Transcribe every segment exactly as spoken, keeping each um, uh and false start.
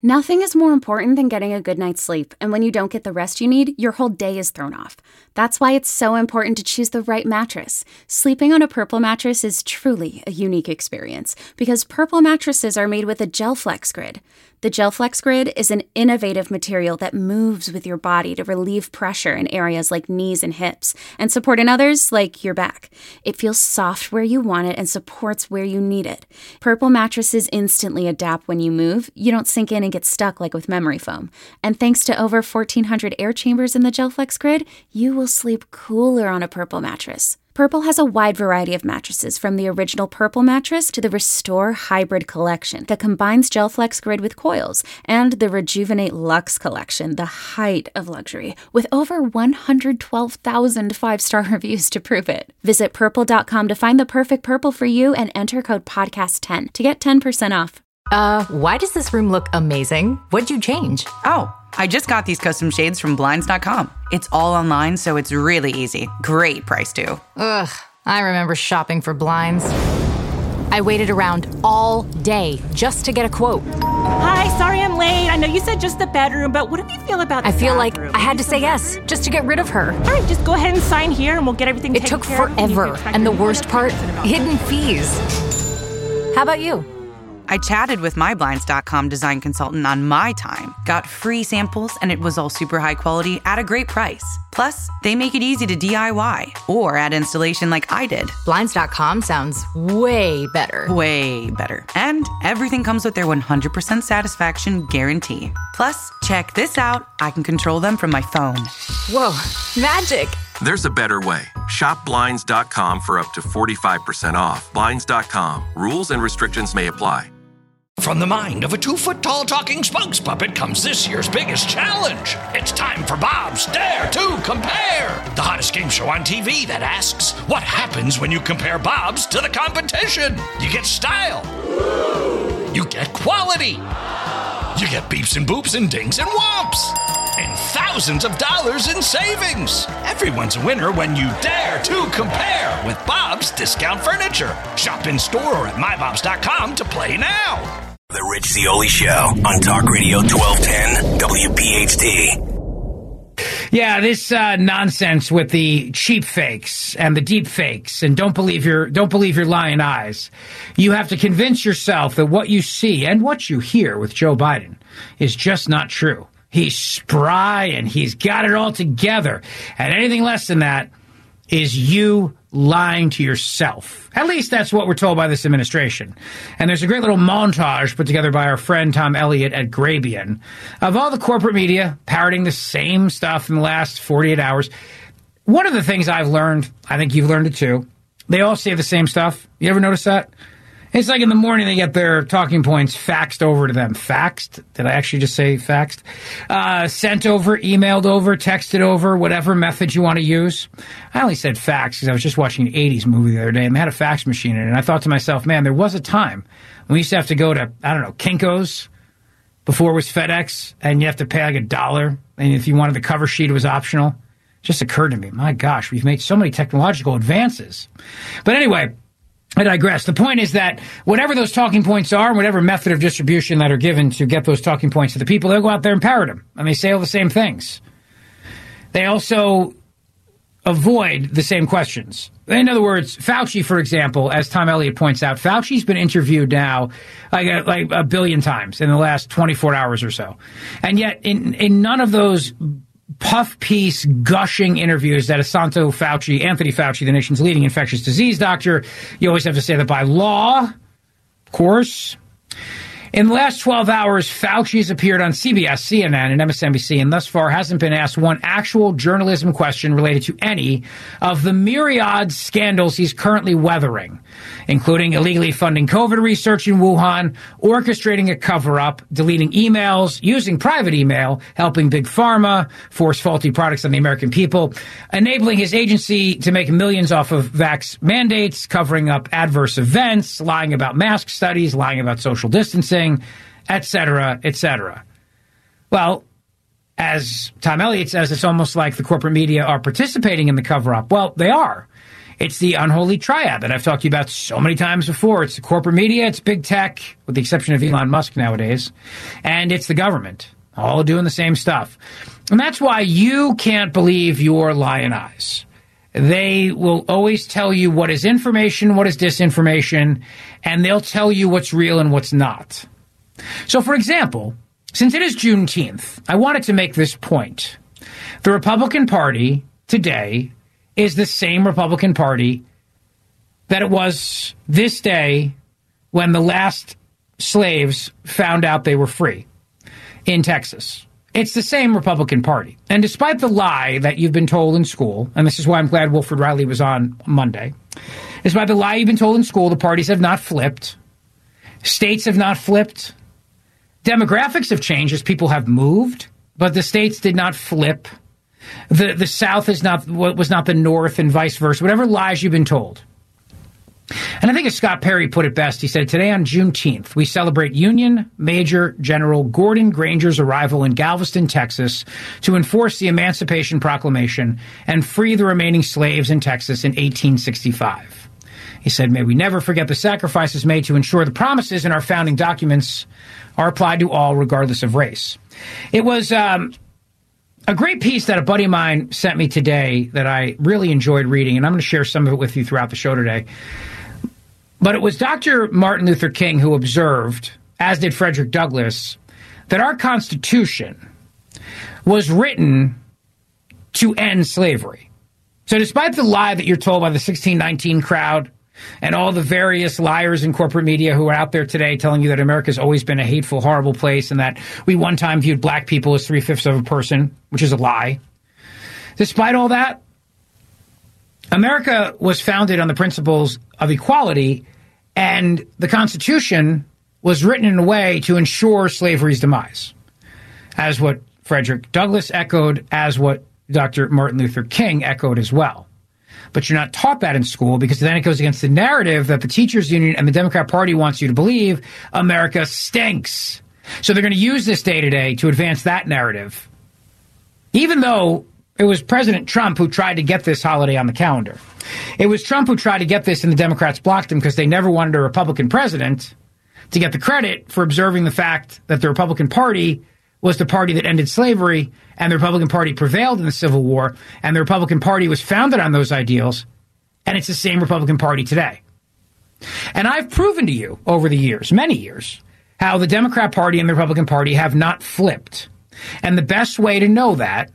Nothing is more important than getting a good night's sleep, and when you don't get the rest you need, your whole day is thrown off. That's why it's so important to choose the right mattress. Sleeping on a Purple mattress is truly a unique experience, because Purple mattresses are made with a GelFlex Grid. The GelFlex Grid is an innovative material that moves with your body to relieve pressure in areas like knees and hips, and support in others like your back. It feels soft where you want it and supports where you need it. Purple mattresses instantly adapt when you move. You don't sink in and get stuck like with memory foam. And thanks to over fourteen hundred air chambers in the GelFlex Grid, you will sleep cooler on a Purple mattress. Purple has a wide variety of mattresses, from the original Purple mattress to the Restore Hybrid collection that combines GelFlex Grid with coils, and the Rejuvenate Luxe collection, the height of luxury, with over one hundred twelve thousand five-star reviews to prove it. Visit purple dot com to find the perfect Purple for you and enter code podcast ten to get ten percent off. Uh, why does this room look amazing? What'd you change? Oh, I just got these custom shades from Blinds dot com. It's all online, so it's really easy. Great price, too. Ugh, I remember shopping for blinds. I waited around all day just to get a quote. Hi, sorry I'm late. I know you said just the bedroom, but what do you feel about the I feel bathroom? like I had to say yes just to get rid of her. All right, just go ahead and sign here and we'll get everything It taken took care of. forever, and the worst part, hidden fees. How about you? I chatted with my Blinds dot com design consultant on my time, got free samples, and it was all super high quality at a great price. Plus, they make it easy to D I Y or add installation like I did. Blinds dot com sounds way better. Way better. And everything comes with their one hundred percent satisfaction guarantee. Plus, check this out. I can control them from my phone. Whoa, magic. There's a better way. Shop Blinds dot com for up to forty-five percent off. Blinds dot com. Rules and restrictions may apply. From the mind of a two-foot-tall talking spokes puppet comes this year's biggest challenge. It's time for Bob's Dare to Compare, the hottest game show on T V that asks, what happens when you compare Bob's to the competition? You get style. You get quality. You get beeps and boops and dings and whomps. And thousands of dollars in savings. Everyone's a winner when you dare to compare with Bob's Discount Furniture. Shop in store or at my bobs dot com to play now. The Rich Zeoli Show on Talk Radio twelve ten W P H T. Yeah, this uh, nonsense with the cheap fakes and the deep fakes, and don't believe your don't believe your lying eyes. You have to convince yourself that what you see and what you hear with Joe Biden is just not true. He's spry and he's got it all together, and anything less than that is you lying to yourself. At least that's what we're told by this administration. And there's a great little montage put together by our friend Tom Elliott at Grabien of all the corporate media parroting the same stuff in the last forty-eight hours. One of the things I've learned, I think you've learned it too, they all say the same stuff. You ever notice that? It's like in the morning they get their talking points faxed over to them. Faxed? Did I actually just say faxed? Uh, sent over, emailed over, texted over, whatever method you want to use. I only said fax because I was just watching an eighties movie the other day and they had a fax machine in it. And I thought to myself, man, there was a time when we used to have to go to, I don't know, Kinko's before it was FedEx, and you have to pay like a dollar. And if you wanted the cover sheet, it was optional. It just occurred to me, my gosh, we've made so many technological advances. But anyway, I digress. The point is that whatever those talking points are, whatever method of distribution that are given to get those talking points to the people, they'll go out there and parrot them. And they say all the same things. They also avoid the same questions. In other words, Fauci, for example, as Tom Elliott points out, Fauci's been interviewed now like a, like a billion times in the last twenty-four hours or so. And yet in, in none of those puff piece gushing interviews that Assanto Fauci, Anthony Fauci, the nation's leading infectious disease doctor, you always have to say that by law, of course. In the last twelve hours, Fauci has appeared on C B S, C N N, and M S N B C, and thus far hasn't been asked one actual journalism question related to any of the myriad scandals he's currently weathering, including illegally funding COVID research in Wuhan, orchestrating a cover-up, deleting emails, using private email, helping Big Pharma force faulty products on the American people, enabling his agency to make millions off of vax mandates, covering up adverse events, lying about mask studies, lying about social distancing, et cetera, et cetera. Well, as Tom Elliott says, it's almost like the corporate media are participating in the cover-up. Well, they are. It's the unholy triad that I've talked to you about so many times before. It's the corporate media, it's big tech, with the exception of Elon Musk nowadays, and it's the government, all doing the same stuff. And that's why you can't believe your lying eyes. They will always tell you what is information, what is disinformation, and they'll tell you what's real and what's not. So, for example, since it is Juneteenth, I wanted to make this point. The Republican Party today is the same Republican Party that it was this day when the last slaves found out they were free in Texas. It's the same Republican Party. And despite the lie that you've been told in school, and this is why I'm glad Wilfred Riley was on Monday, despite the lie you've been told in school, the parties have not flipped. States have not flipped. Demographics have changed as people have moved, but the states did not flip. The the South is not was not the North and vice versa, whatever lies you've been told. And I think as Scott Perry put it best, he said, today on Juneteenth, we celebrate Union Major General Gordon Granger's arrival in Galveston, Texas, to enforce the Emancipation Proclamation and free the remaining slaves in Texas in eighteen sixty-five. He said, may we never forget the sacrifices made to ensure the promises in our founding documents are applied to all, regardless of race. It was um, a great piece that a buddy of mine sent me today that I really enjoyed reading, and I'm going to share some of it with you throughout the show today. But it was Doctor Martin Luther King who observed, as did Frederick Douglass, that our Constitution was written to end slavery. So despite the lie that you're told by the sixteen nineteen crowd and all the various liars in corporate media who are out there today telling you that America's always been a hateful, horrible place and that we one time viewed black people as three-fifths of a person, which is a lie. Despite all that, America was founded on the principles of equality, and the Constitution was written in a way to ensure slavery's demise, as what Frederick Douglass echoed, as what Doctor Martin Luther King echoed as well. But you're not taught that in school because then it goes against the narrative that the teachers union and the Democrat Party wants you to believe America stinks. So they're going to use this day today to advance that narrative, even though it was President Trump who tried to get this holiday on the calendar. It was Trump who tried to get this, and the Democrats blocked him because they never wanted a Republican president to get the credit for observing the fact that the Republican Party was the party that ended slavery, and the Republican Party prevailed in the Civil War, and the Republican Party was founded on those ideals, and it's the same Republican Party today. And I've proven to you over the years, many years, how the Democrat Party and the Republican Party have not flipped. And the best way to know that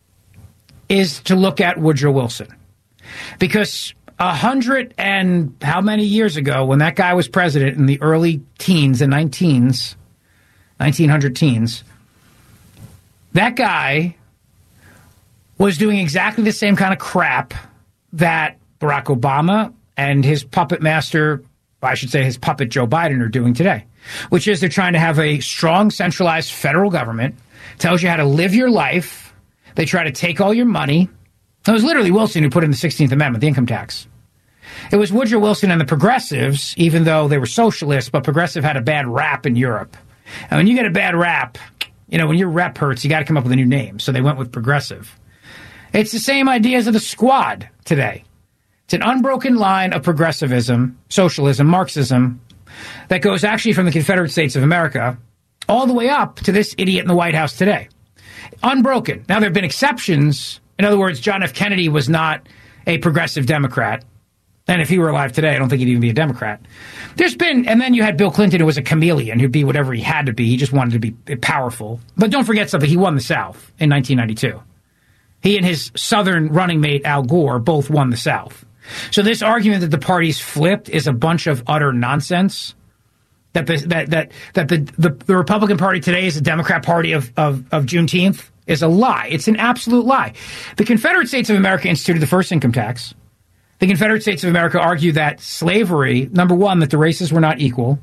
is to look at Woodrow Wilson. Because a hundred and how many years ago, when that guy was president in the early teens and nineteens, nineteen hundred teens, that guy was doing exactly the same kind of crap that Barack Obama and his puppet master, I should say his puppet Joe Biden, are doing today, which is they're trying to have a strong centralized federal government, tells you how to live your life. They try to take all your money. It was literally Wilson who put in the sixteenth Amendment, the income tax. It was Woodrow Wilson and the progressives, even though they were socialists, but progressive had a bad rap in Europe. And when you get a bad rap, you know, when your rep hurts, you got to come up with a new name. So they went with progressive. It's the same ideas of the Squad today. It's an unbroken line of progressivism, socialism, Marxism that goes actually from the Confederate States of America all the way up to this idiot in the White House today. Unbroken. Now, there have been exceptions. In other words, John F. Kennedy was not a progressive Democrat. And if he were alive today, I don't think he'd even be a Democrat. There's been, and then you had Bill Clinton, who was a chameleon, who'd be whatever he had to be. He just wanted to be powerful. But don't forget something. He won the South in nineteen ninety-two. He and his Southern running mate, Al Gore, both won the South. So this argument that the parties flipped is a bunch of utter nonsense. That the, that that that the, the, the Republican Party today is the Democrat Party of, of, of Juneteenth is a lie. It's an absolute lie. The Confederate States of America instituted the first income tax. The Confederate States of America argued that slavery, number one, that the races were not equal,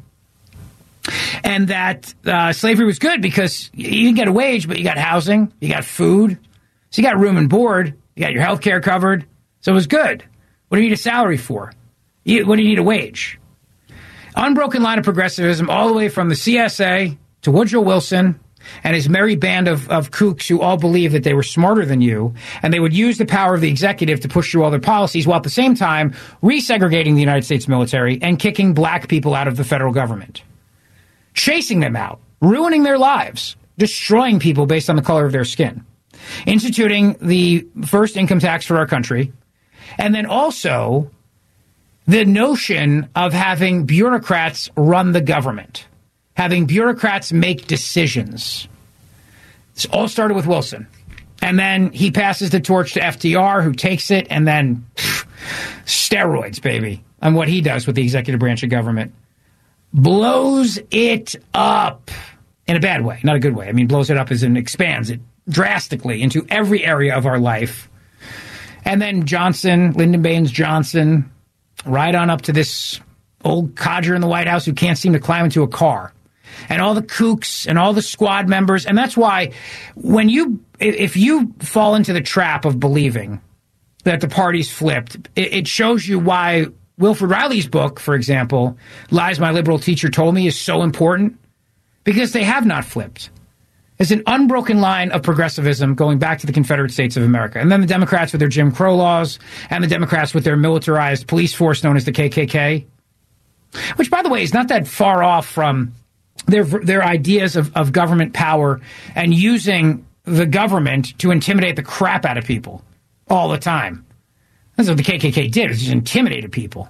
and that uh, slavery was good because you didn't get a wage, but you got housing, you got food, so you got room and board, you got your health care covered, so it was good. What do you need a salary for? You, what do you need a wage? Unbroken line of progressivism all the way from the C S A to Woodrow Wilson and his merry band of, of kooks who all believed that they were smarter than you, and they would use the power of the executive to push through all their policies while at the same time resegregating the United States military and kicking black people out of the federal government, chasing them out, ruining their lives, destroying people based on the color of their skin, instituting the first income tax for our country, and then also the notion of having bureaucrats run the government, having bureaucrats make decisions. This all started with Wilson. And then he passes the torch to F D R, who takes it, and then pff, steroids, baby, on what he does with the executive branch of government. Blows it up in a bad way, not a good way. I mean, blows it up as in expands it drastically into every area of our life. And then Johnson, Lyndon Baines Johnson, right on up to this old codger in the White House who can't seem to climb into a car. And all the kooks and all the squad members. And that's why when you, if you fall into the trap of believing that the party's flipped, it, it shows you why Wilfred Riley's book, for example, Lies My Liberal Teacher Told Me, is so important. Because they have not flipped. There's an unbroken line of progressivism going back to the Confederate States of America. And then the Democrats with their Jim Crow laws, and the Democrats with their militarized police force known as the K K K. Which, by the way, is not that far off from their their ideas of, of government power and using the government to intimidate the crap out of people all the time. That's what the K K K did, is just intimidated people.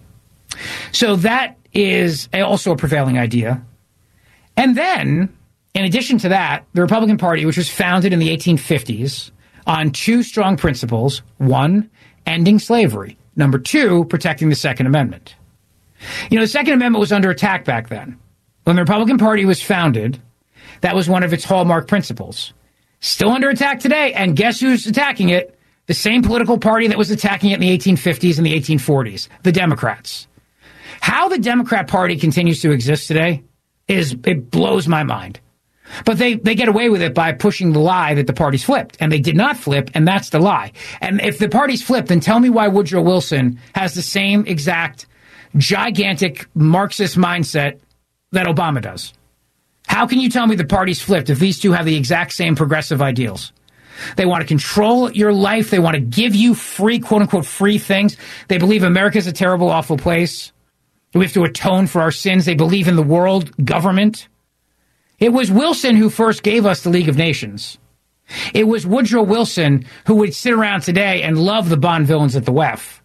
So that is also a prevailing idea. And then, in addition to that, the Republican Party, which was founded in the eighteen fifties on two strong principles: one, ending slavery; number two, protecting the Second Amendment. You know, the Second Amendment was under attack back then. When the Republican Party was founded, that was one of its hallmark principles. Still under attack today, and guess who's attacking it? The same political party that was attacking it in the eighteen fifties and the eighteen forties, the Democrats. How the Democrat Party continues to exist today is, it blows my mind. But they, they get away with it by pushing the lie that the party's flipped. And they did not flip, and that's the lie. And if the party's flipped, then tell me why Woodrow Wilson has the same exact gigantic Marxist mindset that Obama does. How can you tell me the party's flipped if these two have the exact same progressive ideals? They want to control your life. They want to give you free, quote-unquote, free things. They believe America's a terrible, awful place. We have to atone for our sins. They believe in the world government. It was Wilson who first gave us the League of Nations. It was Woodrow Wilson who would sit around today and love the Bond villains at the W E F.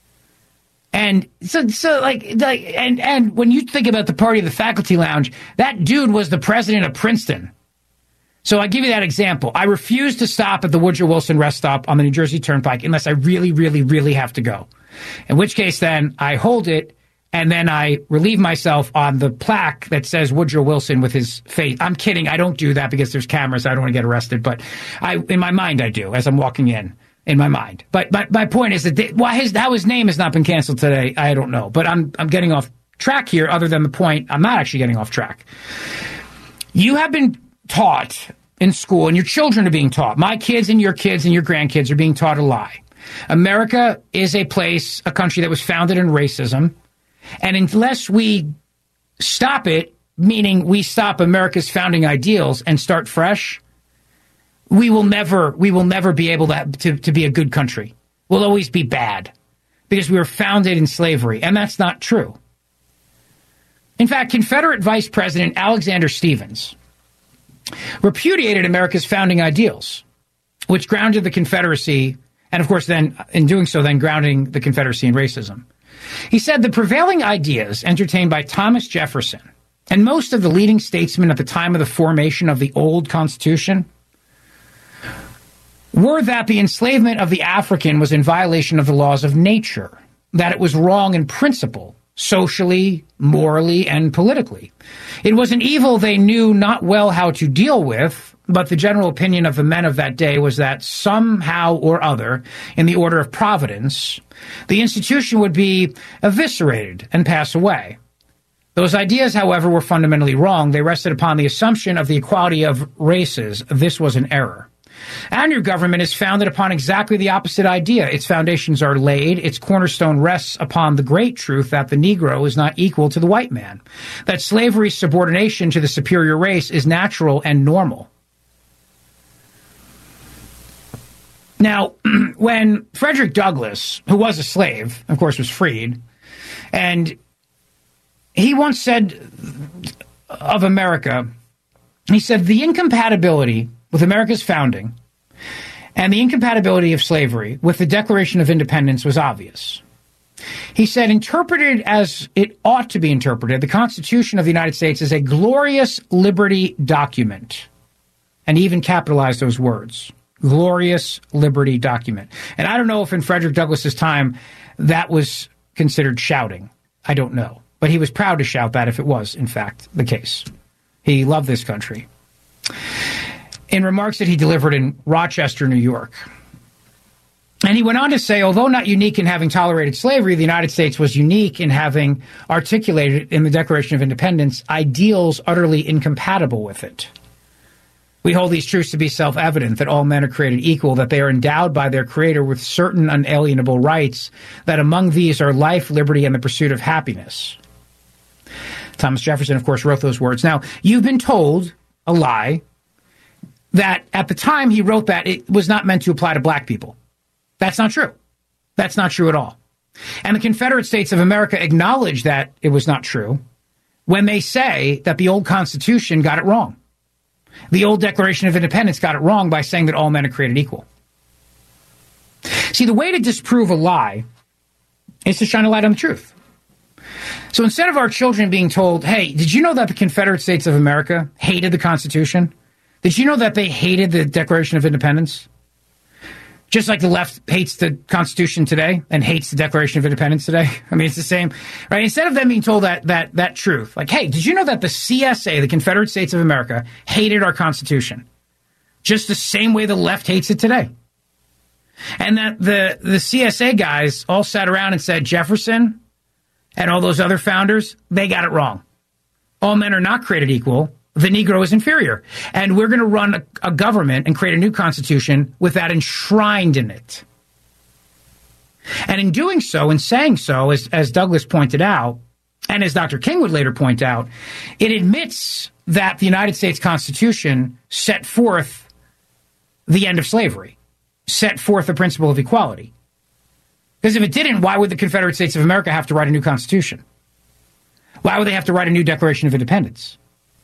And so, so like, like, and, and when you think about the party of the faculty lounge, that dude was the president of Princeton. So I give you that example. I refuse to stop at the Woodrow Wilson rest stop on the New Jersey Turnpike unless I really, really, really have to go. In which case, then I hold it. And then I relieve myself on the plaque that says Woodrow Wilson with his face. I'm kidding. I don't do that because there's cameras. I don't want to get arrested. But I, in my mind, I do as I'm walking in, in my mind. But my, my point is that they, why his, how his name has not been canceled today, I don't know. But I'm, I'm getting off track here other than the point. I'm not actually getting off track. You have been taught in school, and your children are being taught. My kids and your kids and your grandkids are being taught a lie. America is a place, a country that was founded in racism. And unless we stop it, meaning we stop America's founding ideals and start fresh, we will never, we will never be able to, to, to be a good country. We'll always be bad because we were founded in slavery. And that's not true. In fact, Confederate Vice President Alexander Stephens repudiated America's founding ideals, which grounded the Confederacy, and of course then, in doing so, then grounding the Confederacy in racism. He said the prevailing ideas entertained by Thomas Jefferson and most of the leading statesmen at the time of the formation of the old Constitution were that the enslavement of the African was in violation of the laws of nature, that it was wrong in principle, socially, morally, and politically. It was an evil they knew not well how to deal with, but the general opinion of the men of that day was that somehow or other, in the order of providence, the institution would be eviscerated and pass away. Those ideas, however, were fundamentally wrong. They rested upon the assumption of the equality of races. This was an error. Our new government is founded upon exactly the opposite idea. Its foundations are laid. Its cornerstone rests upon the great truth that the Negro is not equal to the white man, that slavery's subordination to the superior race is natural and normal. Now, when Frederick Douglass, who was a slave, of course, was freed, and he once said of America, he said, the incompatibility with America's founding and the incompatibility of slavery with the Declaration of Independence was obvious. He said, interpreted as it ought to be interpreted, the Constitution of the United States is a glorious liberty document. And he even capitalized those words. Glorious liberty document. And I don't know if in Frederick Douglass's time that was considered shouting. I don't know. But he was proud to shout that if it was, in fact, the case. He loved this country. In remarks that he delivered in Rochester, New York. And he went on to say, although not unique in having tolerated slavery, the United States was unique in having articulated in the Declaration of Independence ideals utterly incompatible with it. We hold these truths to be self-evident, that all men are created equal, that they are endowed by their Creator with certain unalienable rights, that among these are life, liberty, and the pursuit of happiness. Thomas Jefferson, of course, wrote those words. Now, you've been told a lie that at the time he wrote that, it was not meant to apply to black people. That's not true. That's not true at all. And the Confederate States of America acknowledge that it was not true when they say that the old Constitution got it wrong. The old Declaration of Independence got it wrong by saying that all men are created equal. See, the way to disprove a lie is to shine a light on the truth. So instead of our children being told, hey, did you know that the Confederate States of America hated the Constitution? Did you know that they hated the Declaration of Independence? Just like the left hates the Constitution today and hates the Declaration of Independence today. I mean, it's the same, right? Instead of them being told that that that truth, like, hey, did you know that the C S A, the Confederate States of America, hated our Constitution? Just the same way the left hates it today. And that the, the C S A guys all sat around and said, Jefferson and all those other founders, they got it wrong. All men are not created equal. The Negro is inferior. And we're going to run a, a government and create a new constitution with that enshrined in it. And in doing so, in saying so, as, as Douglass pointed out, and as Doctor King would later point out, it admits that the United States Constitution set forth the end of slavery, set forth the principle of equality. Because if it didn't, why would the Confederate States of America have to write a new constitution? Why would they have to write a new Declaration of Independence?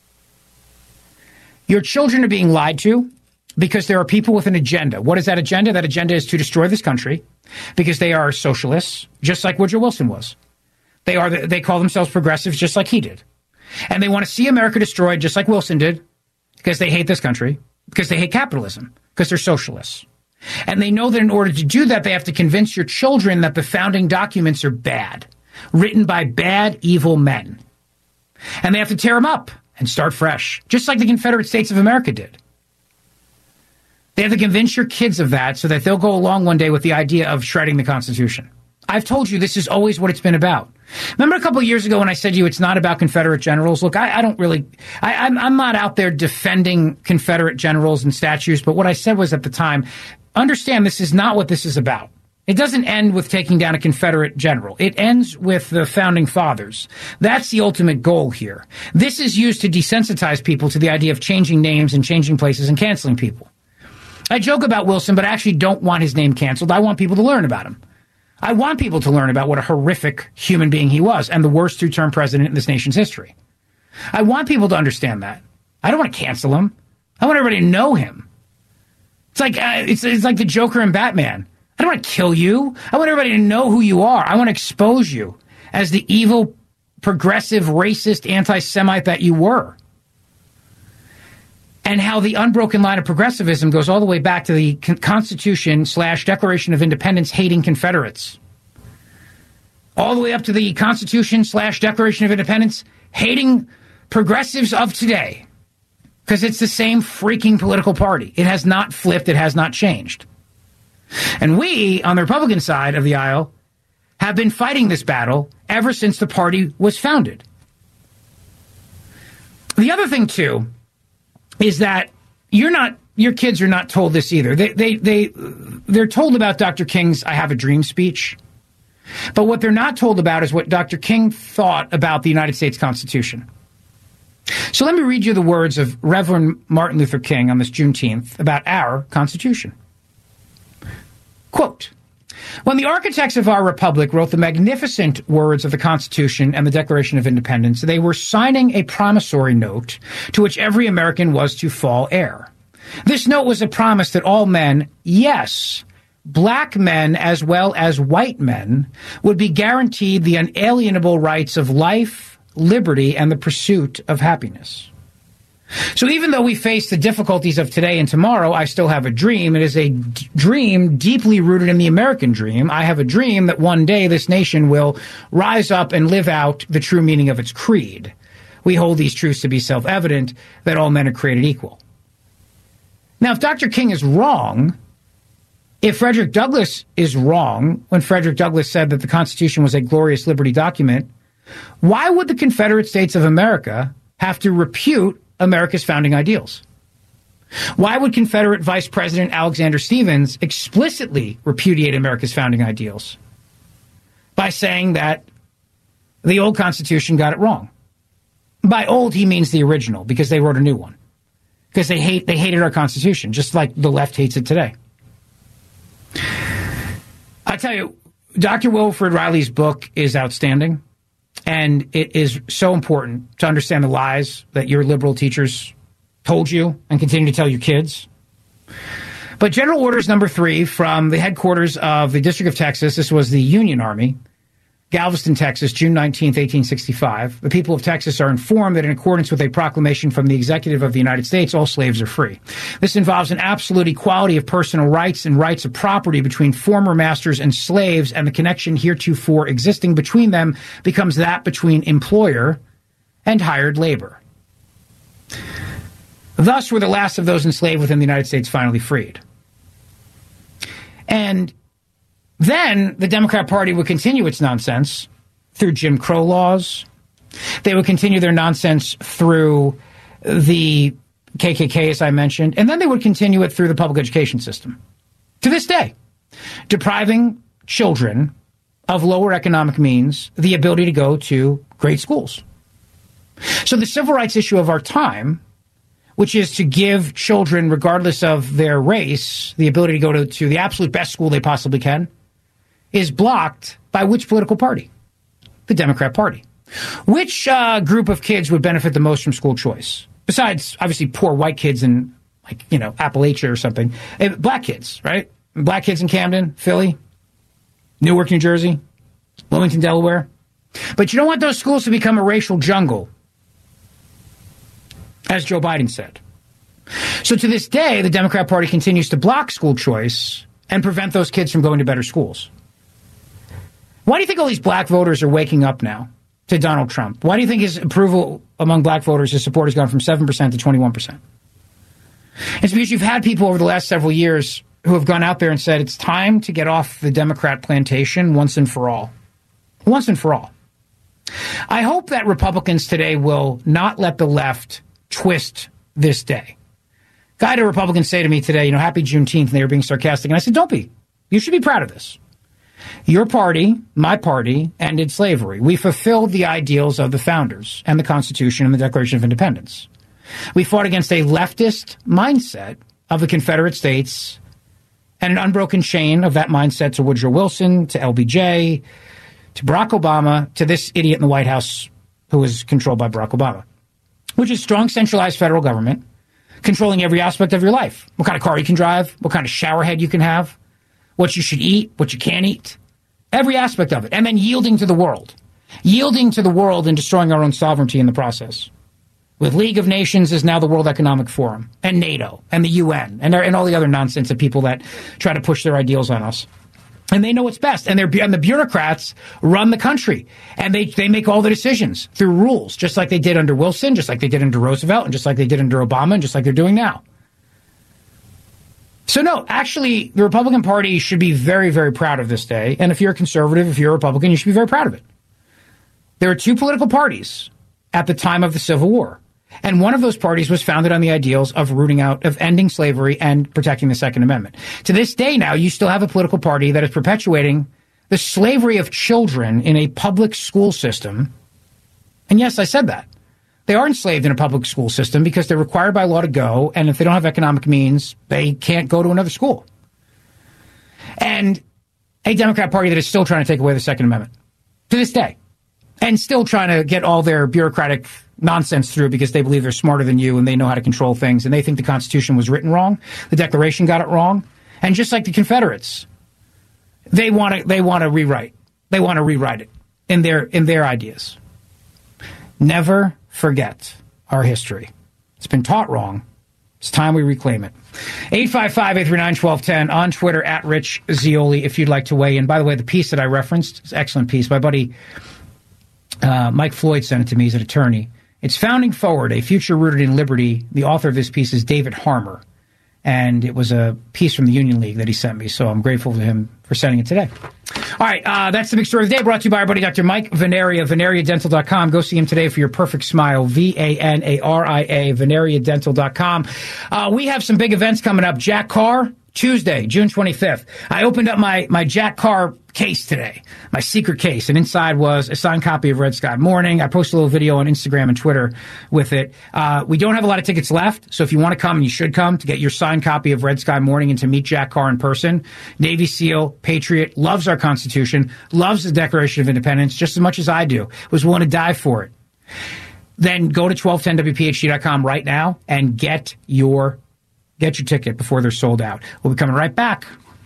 Your children are being lied to because there are people with an agenda. What is that agenda? That agenda is to destroy this country because they are socialists, just like Woodrow Wilson was. They are. The, they call themselves progressives, just like he did. And they want to see America destroyed, just like Wilson did, because they hate this country, because they hate capitalism, because they're socialists. And they know that in order to do that, they have to convince your children that the founding documents are bad, written by bad, evil men. And they have to tear them up and start fresh, just like the Confederate States of America did. They have to convince your kids of that so that they'll go along one day with the idea of shredding the Constitution. I've told you this is always what it's been about. Remember a couple of years ago when I said to you it's not about Confederate generals? Look, I, I don't really, I, I'm, I'm not out there defending Confederate generals and statues, but what I said was at the time, understand this is not what this is about. It doesn't end with taking down a Confederate general. It ends with the founding fathers. That's the ultimate goal here. This is used to desensitize people to the idea of changing names and changing places and canceling people. I joke about Wilson, but I actually don't want his name canceled. I want people to learn about him. I want people to learn about what a horrific human being he was and the worst two-term president in this nation's history. I want people to understand that. I don't want to cancel him. I want everybody to know him. It's like uh, it's, it's like the Joker and Batman. I don't want to kill you. I want everybody to know who you are. I want to expose you as the evil, progressive, racist, anti-Semite that you were. And how the unbroken line of progressivism goes all the way back to the Constitution slash Declaration of Independence hating Confederates. All the way up to the Constitution slash Declaration of Independence hating progressives of today. Because it's the same freaking political party. It has not flipped. It has not changed. And we, on the Republican side of the aisle, have been fighting this battle ever since the party was founded. The other thing, too, is that you're not, your kids are not told this either. They, they, they, they're told about Doctor King's I Have a Dream speech. But what they're not told about is what Doctor King thought about the United States Constitution. So let me read you the words of Reverend Martin Luther King on this Juneteenth about our Constitution. Quote, when the architects of our republic wrote the magnificent words of the Constitution and the Declaration of Independence, they were signing a promissory note to which every American was to fall heir. This note was a promise that all men, yes, black men as well as white men, would be guaranteed the unalienable rights of life, liberty, and the pursuit of happiness. So even though we face the difficulties of today and tomorrow, I still have a dream. It is a d- dream deeply rooted in the American dream. I have a dream that one day this nation will rise up and live out the true meaning of its creed. We hold these truths to be self-evident, that all men are created equal. Now, if Doctor King is wrong, if Frederick Douglass is wrong, when Frederick Douglass said that the Constitution was a glorious liberty document, why would the Confederate States of America have to repute America's founding ideals? Why would Confederate Vice President Alexander Stephens explicitly repudiate America's founding ideals? By saying that the old Constitution got it wrong. By old, he means the original, because they wrote a new one. Because they hate they hated our Constitution, just like the left hates it today. I tell you, Doctor Wilfred Riley's book is outstanding. And it is so important to understand the lies that your liberal teachers told you and continue to tell your kids. But General Orders number three from the headquarters of the District of Texas, this was the Union Army, Galveston, Texas, June nineteenth, eighteen sixty-five. The people of Texas are informed that in accordance with a proclamation from the Executive of the United States, all slaves are free. This involves an absolute equality of personal rights and rights of property between former masters and slaves, and the connection heretofore existing between them becomes that between employer and hired labor. Thus were the last of those enslaved within the United States finally freed. And then the Democrat Party would continue its nonsense through Jim Crow laws. They would continue their nonsense through the K K K, as I mentioned, and then they would continue it through the public education system. To this day, depriving children of lower economic means the ability to go to great schools. So the civil rights issue of our time, which is to give children, regardless of their race, the ability to go to, to the absolute best school they possibly can, is blocked by which political party? The Democrat Party. Which uh, group of kids would benefit the most from school choice? Besides, obviously, poor white kids in, like, you know, Appalachia or something. Eh, black kids, right? Black kids in Camden, Philly, Newark, New Jersey, Wilmington, Delaware. But you don't want those schools to become a racial jungle, as Joe Biden said. So to this day, the Democrat Party continues to block school choice and prevent those kids from going to better schools. Why do you think all these black voters are waking up now to Donald Trump? Why do you think his approval among black voters, his support has gone from seven percent to twenty-one percent? It's because you've had people over the last several years who have gone out there and said it's time to get off the Democrat plantation once and for all. Once and for all. I hope that Republicans today will not let the left twist this day. I had a Republican say to me today, you know, happy Juneteenth, and they were being sarcastic. And I said, don't be. You should be proud of this. Your party, my party, ended slavery. We fulfilled the ideals of the founders and the Constitution and the Declaration of Independence. We fought against a leftist mindset of the Confederate States and an unbroken chain of that mindset to Woodrow Wilson, to L B J, to Barack Obama, to this idiot in the White House who was controlled by Barack Obama, which is strong centralized federal government controlling every aspect of your life. What kind of car you can drive, what kind of shower head you can have, what you should eat, what you can't eat, every aspect of it, and then yielding to the world, yielding to the world and destroying our own sovereignty in the process. With League of Nations is now the World Economic Forum, and NATO, and the U N, and, and all the other nonsense of people that try to push their ideals on us. And they know what's best, and, they're, and the bureaucrats run the country, and they, they make all the decisions through rules, just like they did under Wilson, just like they did under Roosevelt, and just like they did under Obama, and just like they're doing now. So no, actually, the Republican Party should be very, very proud of this day. And if you're a conservative, if you're a Republican, you should be very proud of it. There are two political parties at the time of the Civil War. And one of those parties was founded on the ideals of rooting out, of ending slavery and protecting the Second Amendment. To this day now, you still have a political party that is perpetuating the slavery of children in a public school system. And yes, I said that. They are enslaved in a public school system because they're required by law to go, and if they don't have economic means, they can't go to another school. and a Democrat Party that is still trying to take away the Second Amendment to this day, and still trying to get all their bureaucratic nonsense through because they believe they're smarter than you and they know how to control things, and they think the Constitution was written wrong, the Declaration got it wrong, and just like the Confederates, they want to they want to rewrite, they want to rewrite it in their in their ideas. Never forget our history. It's been taught wrong. It's time we reclaim it. eight five five, eight three nine, one two one zero on Twitter at Rich Zeoli if you'd like to weigh in. By the way, the piece that I referenced is an excellent piece. My buddy uh, Mike Floyd sent it to me. He's an attorney. It's Founding Forward, A Future Rooted in Liberty. The author of this piece is David Harmer. And it was a piece from the Union League that he sent me, so I'm grateful to him for sending it today. All right, uh, that's the big story of the day, brought to you by our buddy Doctor Mike Venaria, venaria dental dot com. Go see him today for your perfect smile, V A N A R I A, venaria dental dot com. Uh, we have some big events coming up. Jack Carr, Tuesday, June twenty-fifth. I opened up my, my Jack Carr case today, my secret case, and inside was a signed copy of Red Sky Morning. I posted a little video on Instagram and Twitter with it. Uh, we don't have a lot of tickets left, so if you want to come, and you should come, to get your signed copy of Red Sky Morning and to meet Jack Carr in person. Navy SEAL, patriot, loves our Constitution, loves the Declaration of Independence just as much as I do, was willing to die for it. Then go to twelve ten W P H D dot com right now and get your Get your ticket before they're sold out. We'll be coming right back.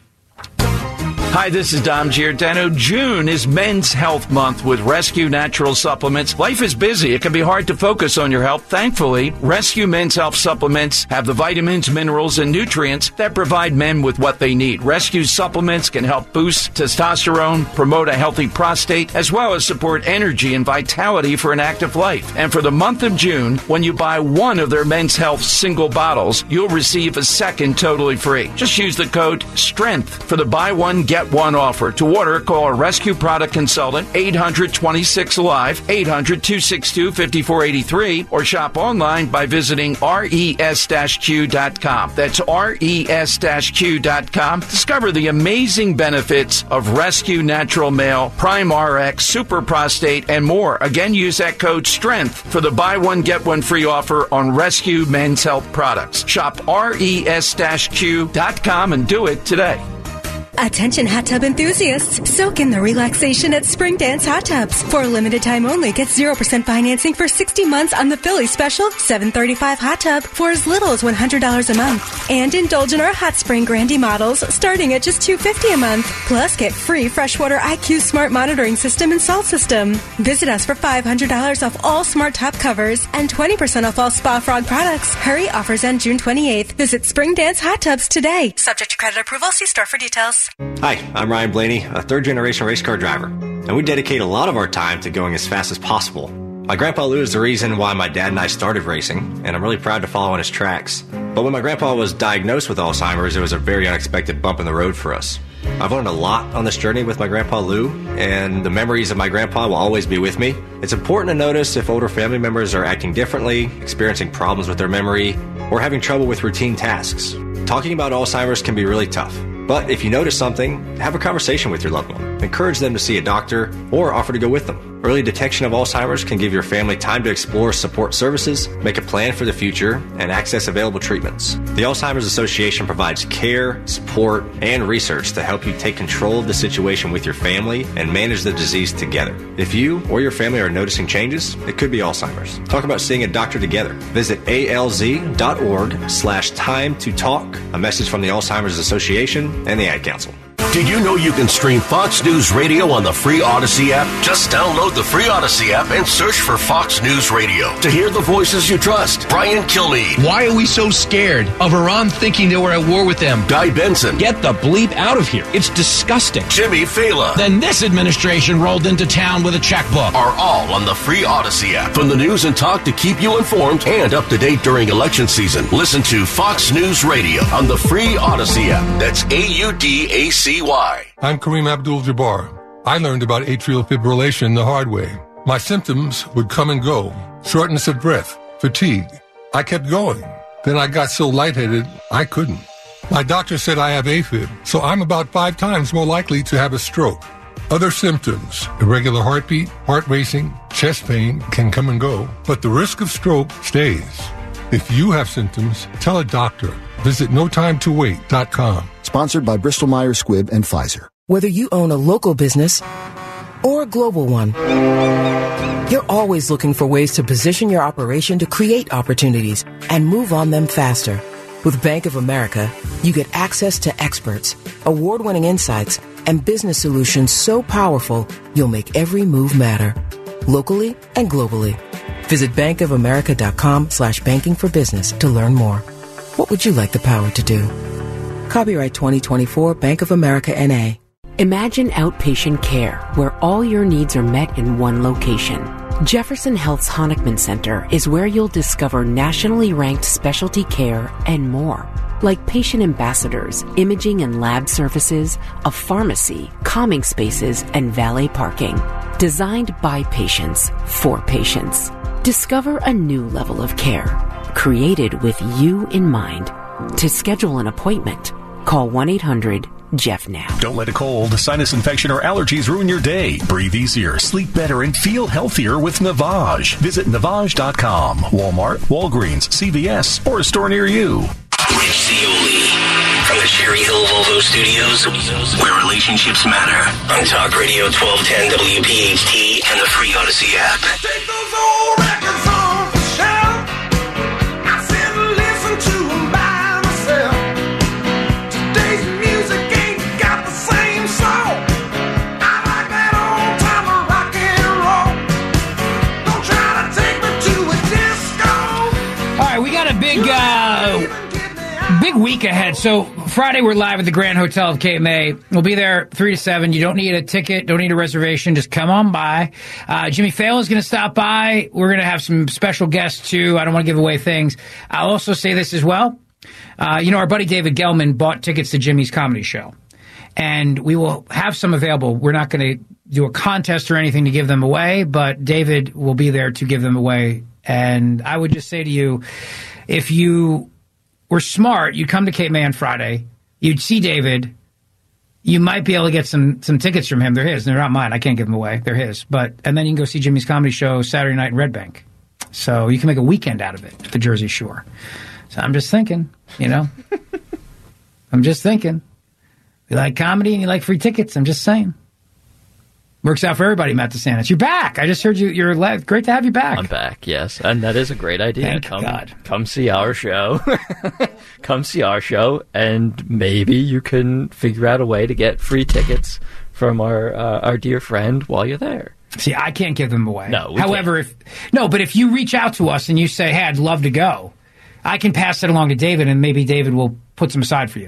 Hi, this is Dom Giordano. June is Men's Health Month with Rescue Natural Supplements. Life is busy. It can be hard to focus on your health. Thankfully, Rescue Men's Health Supplements have the vitamins, minerals, and nutrients that provide men with what they need. Rescue supplements can help boost testosterone, promote a healthy prostate, as well as support energy and vitality for an active life. And for the month of June, when you buy one of their Men's Health single bottles, you'll receive a second totally free. Just use the code STRENGTH for the buy one, get one offer. To order, call a Rescue Product Consultant, eight hundred, twenty-six, alive, eight hundred, two six two, five four eight three, or shop online by visiting res q dot com. That's res q dot com. Discover the amazing benefits of Rescue Natural Male, Prime R X, Super Prostate, and more. Again, use that code STRENGTH for the buy one, get one free offer on Rescue Men's Health products. Shop res q dot com and do it today. Attention hot tub enthusiasts. Soak in the relaxation at Spring Dance Hot Tubs. For a limited time only, get zero percent financing for sixty months on the Philly Special seven thirty-five hot tub for as little as one hundred dollars a month. And indulge in our Hot Spring Grandy models starting at just two hundred fifty dollars a month. Plus, get free Freshwater I Q Smart Monitoring System and Salt System. Visit us for five hundred dollars off all smart top covers and twenty percent off all Spa Frog products. Hurry, offers end June twenty-eighth. Visit Spring Dance Hot Tubs today. Subject to credit approval. See store for details. Hi, I'm Ryan Blaney, a third-generation race car driver, and we dedicate a lot of our time to going as fast as possible. My grandpa Lou is the reason why my dad and I started racing, and I'm really proud to follow in his tracks. But when my grandpa was diagnosed with Alzheimer's, it was a very unexpected bump in the road for us. I've learned a lot on this journey with my grandpa Lou, and the memories of my grandpa will always be with me. It's important to notice if older family members are acting differently, experiencing problems with their memory, or having trouble with routine tasks. Talking about Alzheimer's can be really tough. But if you notice something, have a conversation with your loved one. Encourage them to see a doctor or offer to go with them. Early detection of Alzheimer's can give your family time to explore support services, make a plan for the future, and access available treatments. The Alzheimer's Association provides care, support, and research to help you take control of the situation with your family and manage the disease together. If you or your family are noticing changes, it could be Alzheimer's. Talk about seeing a doctor together. Visit alz.org slash time to talk. A message from the Alzheimer's Association and the Ad Council. Did you know you can stream Fox News Radio on the free Odyssey app? Just download the free Odyssey app and search for Fox News Radio to hear the voices you trust. Brian Kilmeade. Why are we so scared of Iran thinking that we're at war with them? Guy Benson. Get the bleep out of here. It's disgusting. Jimmy Fallon. Then this administration rolled into town with a checkbook. Are all on the free Odyssey app. From the news and talk to keep you informed and up to date during election season. Listen to Fox News Radio on the free Odyssey app. That's A U D A C Y. I'm Kareem Abdul-Jabbar. I learned about atrial fibrillation the hard way. My symptoms would come and go. Shortness of breath, fatigue. I kept going. Then I got so lightheaded, I couldn't. My doctor said I have AFib, so I'm about five times more likely to have a stroke. Other symptoms, irregular heartbeat, heart racing, chest pain can come and go, but the risk of stroke stays. If you have symptoms, tell a doctor. Visit no time to wait dot com. Sponsored by Bristol Myers Squibb and Pfizer. Whether you own a local business or a global one, you're always looking for ways to position your operation to create opportunities and move on them faster. With Bank of America, you get access to experts, award-winning insights, and business solutions so powerful, you'll make every move matter, locally and globally. Visit bankofamerica.com slash banking for business to learn more. What would you like the power to do? Copyright twenty twenty-four Bank of America N A. Imagine outpatient care where all your needs are met in one location. Jefferson Health's Honickman Center is where you'll discover nationally ranked specialty care and more, like patient ambassadors, imaging and lab services, a pharmacy, calming spaces, and valet parking. Designed by patients, for patients. Discover a new level of care, created with you in mind. To schedule an appointment, call one eight hundred Jeff now. Don't let a cold, sinus infection, or allergies ruin your day. Breathe easier, sleep better, and feel healthier with Navage. Visit Navage dot com. Walmart, Walgreens, C V S, or a store near you. Rich Zeoli from the Cherry Hill Volvo Studios, where relationships matter. On Talk Radio twelve ten W P H T and the free Odyssey app. Take those old records off the shelf. I said listen to them by myself. Today's music ain't got the same soul. I like that old time of rock and roll. Don't try to take me to a disco. All right, we got a big, uh, big week ahead. So Friday we're live at the Grand Hotel of Cape May. We'll be there three to seven. You don't need a ticket, don't need a reservation. Just come on by. Uh, Jimmy Fallon is going to stop by. We're going to have some special guests too. I don't want to give away things. I'll also say this as well. Uh, you know, our buddy David Gelman bought tickets to Jimmy's comedy show, and we will have some available. We're not going to do a contest or anything to give them away, but David will be there to give them away. And I would just say to you, if you were smart, you'd come to Cape May on Friday, you'd see David, you might be able to get some some tickets from him. They're his. They're not mine. I can't give them away. They're his. But and then you can go see Jimmy's comedy show Saturday night in Red Bank. So you can make a weekend out of it at the Jersey Shore. So I'm just thinking, you know. I'm just thinking. You like comedy and you like free tickets. I'm just saying. Works out for everybody, Matt DeSantis. You're back. I just heard you. You're le- great to have you back. I'm back, yes. And that is a great idea. Thank come, God. Come see our show. Come see our show, and maybe you can figure out a way to get free tickets from our uh, our dear friend while you're there. See, I can't give them away. No, we However, can't. if no, but if you reach out to us and you say, hey, I'd love to go, I can pass that along to David, and maybe David will put some aside for you.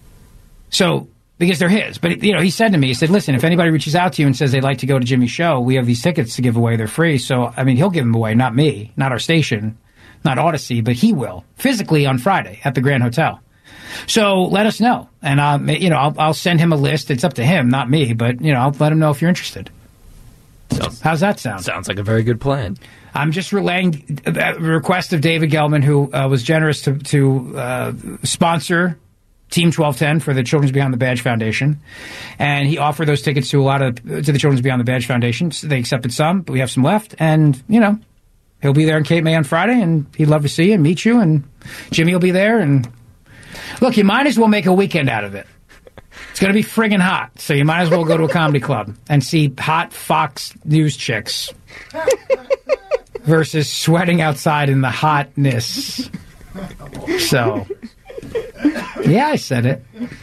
So... Because they're his. But, you know, he said to me, he said, listen, if anybody reaches out to you and says they'd like to go to Jimmy's show, we have these tickets to give away. They're free. So, I mean, he'll give them away, not me, not our station, not Odyssey, but he will, physically on Friday at the Grand Hotel. So let us know. And, I'll, you know, I'll, I'll send him a list. It's up to him, not me. But, you know, I'll let him know if you're interested. Sounds, How's that sound? Sounds like a very good plan. I'm just relaying the request of David Gelman, who uh, was generous to, to uh, sponsor Team twelve ten for the Children's Beyond the Badge Foundation, and he offered those tickets to a lot of to the Children's Beyond the Badge Foundation. So they accepted some, but we have some left, and you know he'll be there in Cape May on Friday, and he'd love to see you and meet you, and Jimmy will be there. And look, you might as well make a weekend out of it. It's going to be friggin' hot, so you might as well go to a comedy club and see hot Fox News chicks versus sweating outside in the hotness. So. Yeah, I said it.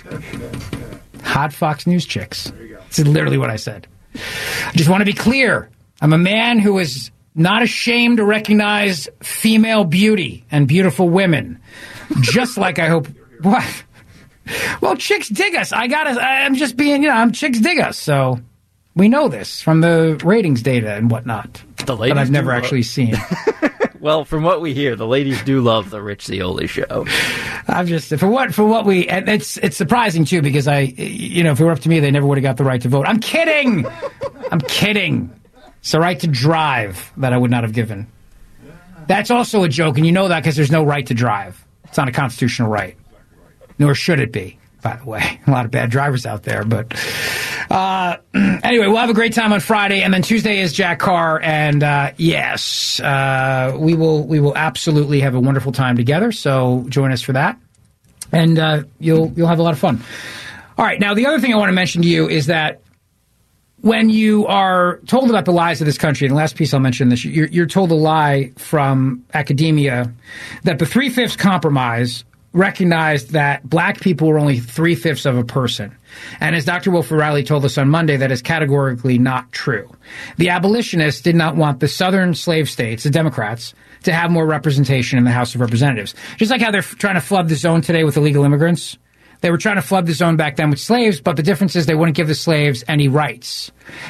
Hot Fox News chicks. This is literally what I said. I just want to be clear. I'm a man who is not ashamed to recognize female beauty and beautiful women. Just like I hope... What? Well, chicks dig us. I gotta... I'm just being, you know, I'm chicks dig us. So we know this from the ratings data and whatnot. The ladies that I've never do actually love- seen. Well, from what we hear, the ladies do love the Rich Zeoli show. I'm just for what for what we and it's it's surprising too because I you know if it were up to me they never would have got the right to vote. I'm kidding. I'm kidding. It's the right to drive that I would not have given. That's also a joke, and you know that because there's no right to drive. It's not a constitutional right, nor should it be. By the way, a lot of bad drivers out there, but uh, anyway, we'll have a great time on Friday, and then Tuesday is Jack Carr, and uh, yes, uh, we will we will absolutely have a wonderful time together. So join us for that. and uh, you'll you'll have a lot of fun. All right, now the other thing I want to mention to you is that when you are told about the lies of this country, and the last piece I'll mention this, you're, you're told a lie from academia that the Three-Fifths Compromise recognized that black people were only three-fifths of a person. And as Doctor Wilford Riley told us on Monday, that is categorically not true. The abolitionists did not want the southern slave states, the Democrats, to have more representation in the House of Representatives. Just like how they're f- trying to flood the zone today with illegal immigrants. They were trying to flood the zone back then with slaves, but the difference is they wouldn't give the slaves any rights.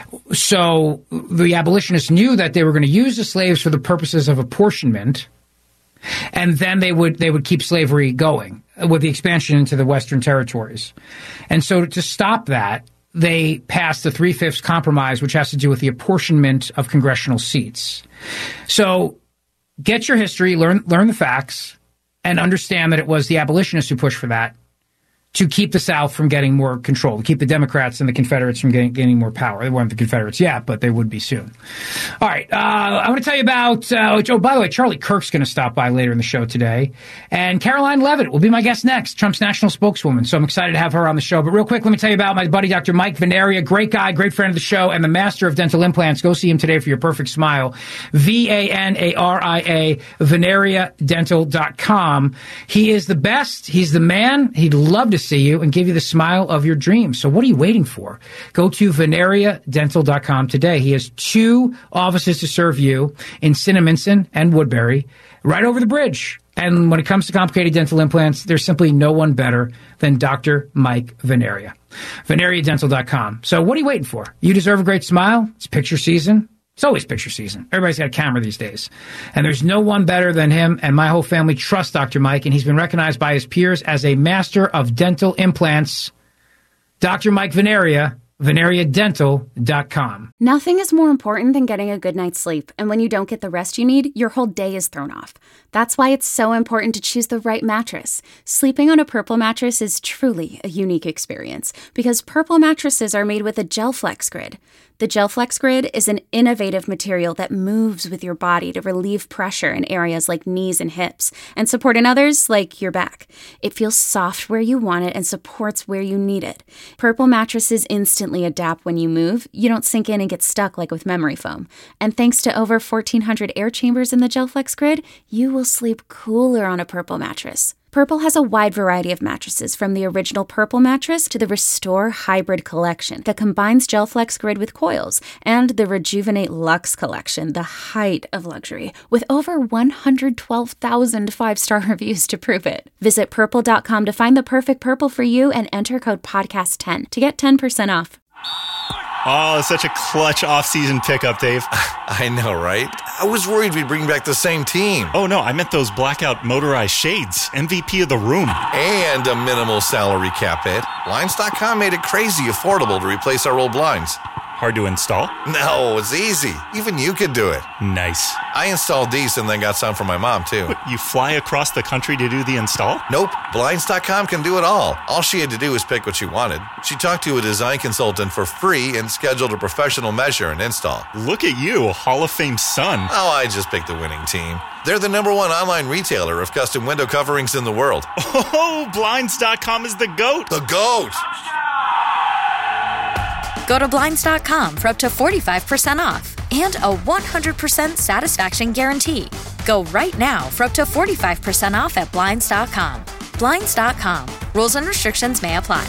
So the abolitionists knew that they were going to use the slaves for the purposes of apportionment, and then they would they would keep slavery going with the expansion into the Western territories. And so to stop that, they passed the Three-Fifths Compromise, which has to do with the apportionment of congressional seats. So get your history, learn learn the facts, and understand that it was the abolitionists who pushed for that, to keep the South from getting more control, to keep the Democrats and the Confederates from getting, gaining more power. They weren't the Confederates yet, but they would be soon. All right. Uh, I want to tell you about, uh, oh, by the way, Charlie Kirk's going to stop by later in the show today. And Caroline Leavitt will be my guest next, Trump's national spokeswoman. So I'm excited to have her on the show. But real quick, let me tell you about my buddy, Doctor Mike Veneria. Great guy, great friend of the show, and the master of dental implants. Go see him today for your perfect smile. V A N A R I A, veneria dental dot com. He is the best. He's the man. He'd love to see you and give you the smile of your dreams. So what are you waiting for? Go to veneria dental dot com today. He has two offices to serve you in Cinnaminson and Woodbury, right over the bridge. And when it comes to complicated dental implants, there's simply no one better than Doctor Mike Veneria. veneria dental dot com. So what are you waiting for? You deserve a great smile. It's picture season. It's always picture season. Everybody's got a camera these days. And there's no one better than him, and my whole family trusts Doctor Mike, and he's been recognized by his peers as a master of dental implants. Doctor Mike Veneria, veneria dental dot com. Nothing is more important than getting a good night's sleep, and when you don't get the rest you need, your whole day is thrown off. That's why it's so important to choose the right mattress. Sleeping on a Purple mattress is truly a unique experience, because Purple mattresses are made with a GelFlex Grid. The GelFlex Grid is an innovative material that moves with your body to relieve pressure in areas like knees and hips, and support in others like your back. It feels soft where you want it and supports where you need it. Purple mattresses instantly adapt when you move. You don't sink in and get stuck like with memory foam. And thanks to over fourteen hundred air chambers in the GelFlex Grid, you will sleep cooler on a Purple mattress. Purple has a wide variety of mattresses, from the original Purple mattress to the Restore Hybrid collection that combines GelFlex Grid with coils, and the Rejuvenate Luxe collection, the height of luxury, with over one hundred twelve thousand five-star reviews to prove it. Visit purple dot com to find the perfect Purple for you and enter code podcast ten to get ten percent off. Oh, such a clutch off-season pickup, Dave. I know, right? I was worried we'd bring back the same team. Oh, no, I meant those blackout motorized shades. M V P of the room. And a minimal salary cap hit. Blinds dot com made it crazy affordable to replace our old blinds. Hard to install? No, it's easy. Even you could do it. Nice. I installed these and then got some for my mom, too. But you fly across the country to do the install? Nope. Blinds dot com can do it all. All she had to do was pick what she wanted. She talked to a design consultant for free and scheduled a professional measure and install. Look at you, a Hall of Fame son. Oh, I just picked the winning team. They're the number one online retailer of custom window coverings in the world. Oh, Blinds dot com is the GOAT. The GOAT! Go to Blinds dot com for up to forty-five percent off and a one hundred percent satisfaction guarantee. Go right now for up to forty-five percent off at Blinds dot com. Blinds dot com. Rules and restrictions may apply.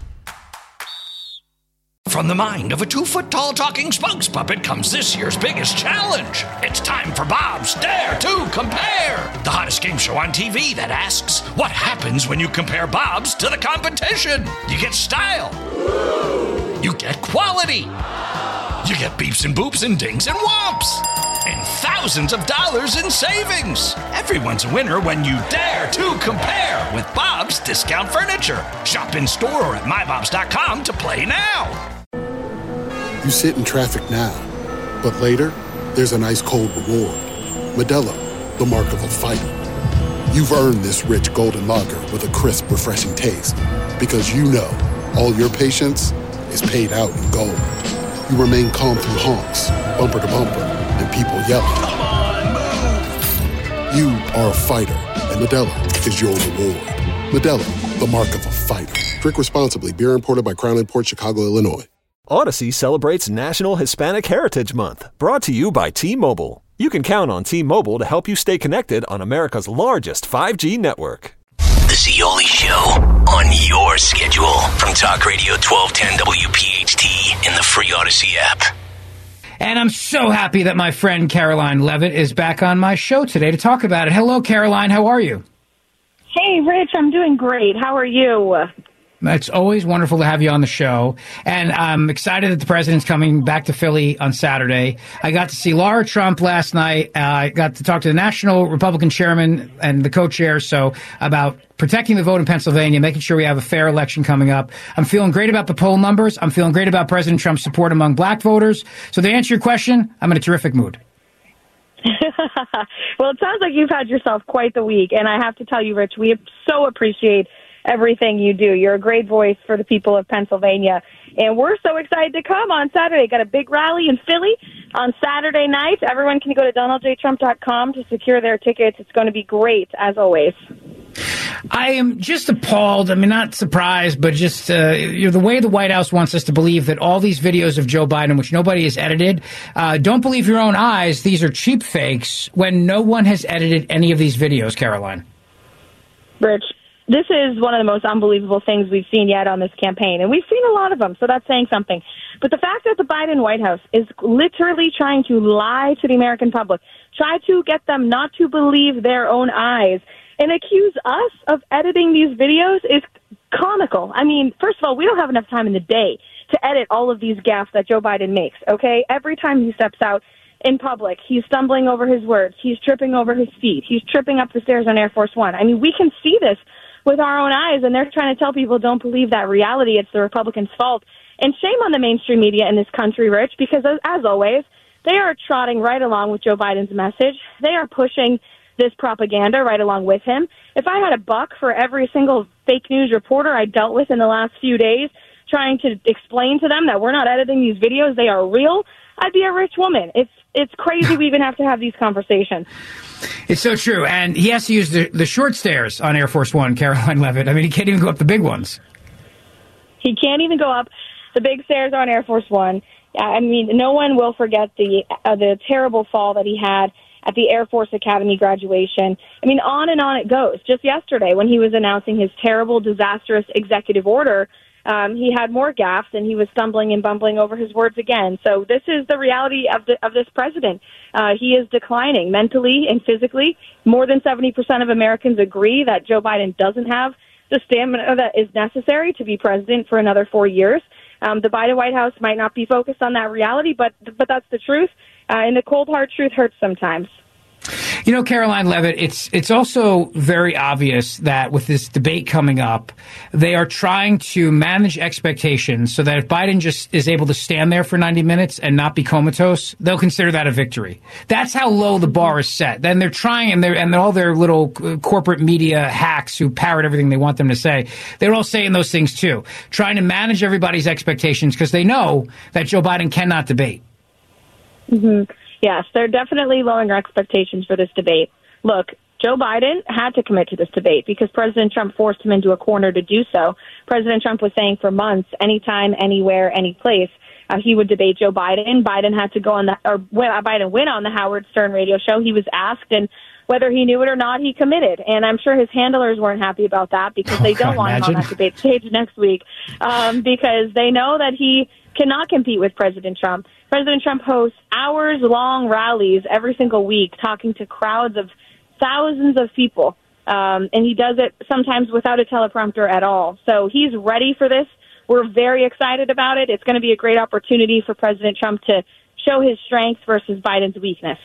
From the mind of a two-foot-tall talking spokes puppet comes this year's biggest challenge. It's time for Bob's Dare to Compare, the hottest game show on T V that asks, what happens when you compare Bob's to the competition? You get style. You get quality. You get beeps and boops and dings and whomps. And thousands of dollars in savings. Everyone's a winner when you dare to compare with Bob's Discount Furniture. Shop in store or at my bobs dot com to play now. You sit in traffic now, but later, there's an ice-cold reward. Modelo, the mark of a fighter. You've earned this rich golden lager with a crisp, refreshing taste. Because you know, all your patience is paid out in gold. You remain calm through honks, bumper to bumper, and people yelling. Come on, move! You are a fighter, and Modelo is your reward. Modelo, the mark of a fighter. Drink responsibly. Beer imported by Crown Imports, Chicago, Illinois. Odyssey celebrates National Hispanic Heritage Month, brought to you by T-Mobile. You can count on T-Mobile to help you stay connected on America's largest five G network. The Zeoli Show on your schedule from Talk Radio twelve ten W P H T in the free Odyssey app. And I'm so happy that my friend Caroline Levitt is back on my show today to talk about it. Hello, Caroline. How are you? Hey, Rich. I'm doing great. How are you? It's always wonderful to have you on the show. And I'm excited that the president's coming back to Philly on Saturday. I got to see Laura Trump last night. Uh, I got to talk to the National Republican Chairman and the co-chair so about protecting the vote in Pennsylvania, making sure we have a fair election coming up. I'm feeling great about the poll numbers. I'm feeling great about President Trump's support among black voters. So to answer your question, I'm in a terrific mood. Well, it sounds like you've had yourself quite the week. And I have to tell you, Rich, we so appreciate everything you do. You're a great voice for the people of Pennsylvania. And we're so excited to come on Saturday. Got a big rally in Philly on Saturday night. Everyone can go to Donald J Trump dot com to secure their tickets. It's going to be great, as always. I am just appalled. I mean, not surprised, but just uh, you know, the way the White House wants us to believe that all these videos of Joe Biden, which nobody has edited, uh, don't believe your own eyes. These are cheap fakes when no one has edited any of these videos, Caroline. Rich, this is one of the most unbelievable things we've seen yet on this campaign. And we've seen a lot of them, so that's saying something. But the fact that the Biden White House is literally trying to lie to the American public, try to get them not to believe their own eyes, and accuse us of editing these videos is comical. I mean, first of all, we don't have enough time in the day to edit all of these gaffes that Joe Biden makes, okay? Every time he steps out in public, he's stumbling over his words. He's tripping over his feet. He's tripping up the stairs on Air Force One. I mean, we can see this with our own eyes, and they're trying to tell people don't believe that reality. It's the Republicans' fault. And shame on the mainstream media in this country, Rich, because as always, they are trotting right along with Joe Biden's message. They are pushing this propaganda right along with him. If I had a buck for every single fake news reporter I dealt with in the last few days trying to explain to them that we're not editing these videos, they are real, I'd be a rich woman. It's it's crazy we even have to have these conversations. It's so true. And he has to use the, the short stairs on Air Force One, Caroline Levitt. I mean, he can't even go up the big ones. He can't even go up the big stairs on Air Force One. I mean, no one will forget the uh, the terrible fall that he had at the Air Force Academy graduation. I mean, on and on it goes. Just yesterday, when he was announcing his terrible, disastrous executive order, um, he had more gaffes, and he was stumbling and bumbling over his words again. So this is the reality of the, of this president. Uh, he is declining mentally and physically. More than seventy percent of Americans agree that Joe Biden doesn't have the stamina that is necessary to be president for another four years. Um, the Biden White House might not be focused on that reality, but but that's the truth. Uh, and the cold, hard truth hurts sometimes. You know, Caroline Levitt, it's it's also very obvious that with this debate coming up, they are trying to manage expectations so that if Biden just is able to stand there for ninety minutes and not be comatose, they'll consider that a victory. That's how low the bar is set. Then they're trying, and they're and all their little corporate media hacks who parrot everything they want them to say, they're all saying those things too, trying to manage everybody's expectations because they know that Joe Biden cannot debate. Mm-hmm. Yes, they're definitely lowering our expectations for this debate. Look, Joe Biden had to commit to this debate because President Trump forced him into a corner to do so. President Trump was saying for months, anytime, anywhere, any place, uh, he would debate Joe Biden. Biden had to go on the, or well, Biden went on the Howard Stern radio show. He was asked, and whether he knew it or not, he committed. And I'm sure his handlers weren't happy about that because oh, they don't God, want imagine. him on that debate stage next week um, because they know that he cannot compete with President Trump. President Trump hosts hours-long rallies every single week talking to crowds of thousands of people, um, and he does it sometimes without a teleprompter at all. So he's ready for this. We're very excited about it. It's going to be a great opportunity for President Trump to show his strength versus Biden's weakness.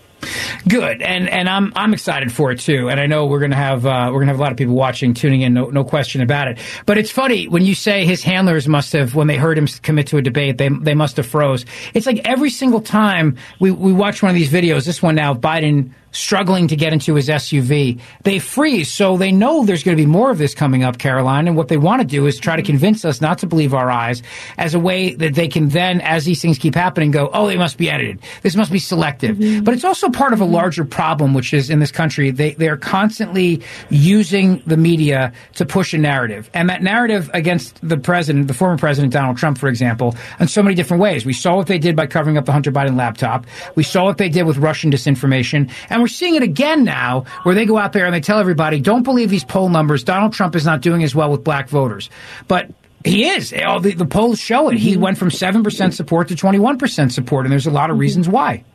Good, and and I'm I'm excited for it too. And I know we're gonna have uh, we're gonna have a lot of people watching, tuning in, no no question about it. But it's funny when you say his handlers must have, when they heard him commit to a debate, they they must have froze. It's like every single time we we watch one of these videos, this one now, Biden struggling to get into his S U V. They freeze, so they know there's going to be more of this coming up, Caroline, and what they want to do is try to convince us not to believe our eyes as a way that they can then, as these things keep happening, go, oh, they must be edited. This must be selective. Mm-hmm. But it's also part of a larger problem, which is in this country, they, they're constantly using the media to push a narrative. And that narrative against the president, the former president, Donald Trump, for example, in so many different ways. We saw what they did by covering up the Hunter Biden laptop. We saw what they did with Russian disinformation. And we're seeing it again now, where they go out there and they tell everybody, don't believe these poll numbers. Donald Trump is not doing as well with black voters. But he is. All the, the polls show it. He went from seven percent support to twenty-one percent support, and there's a lot of reasons why.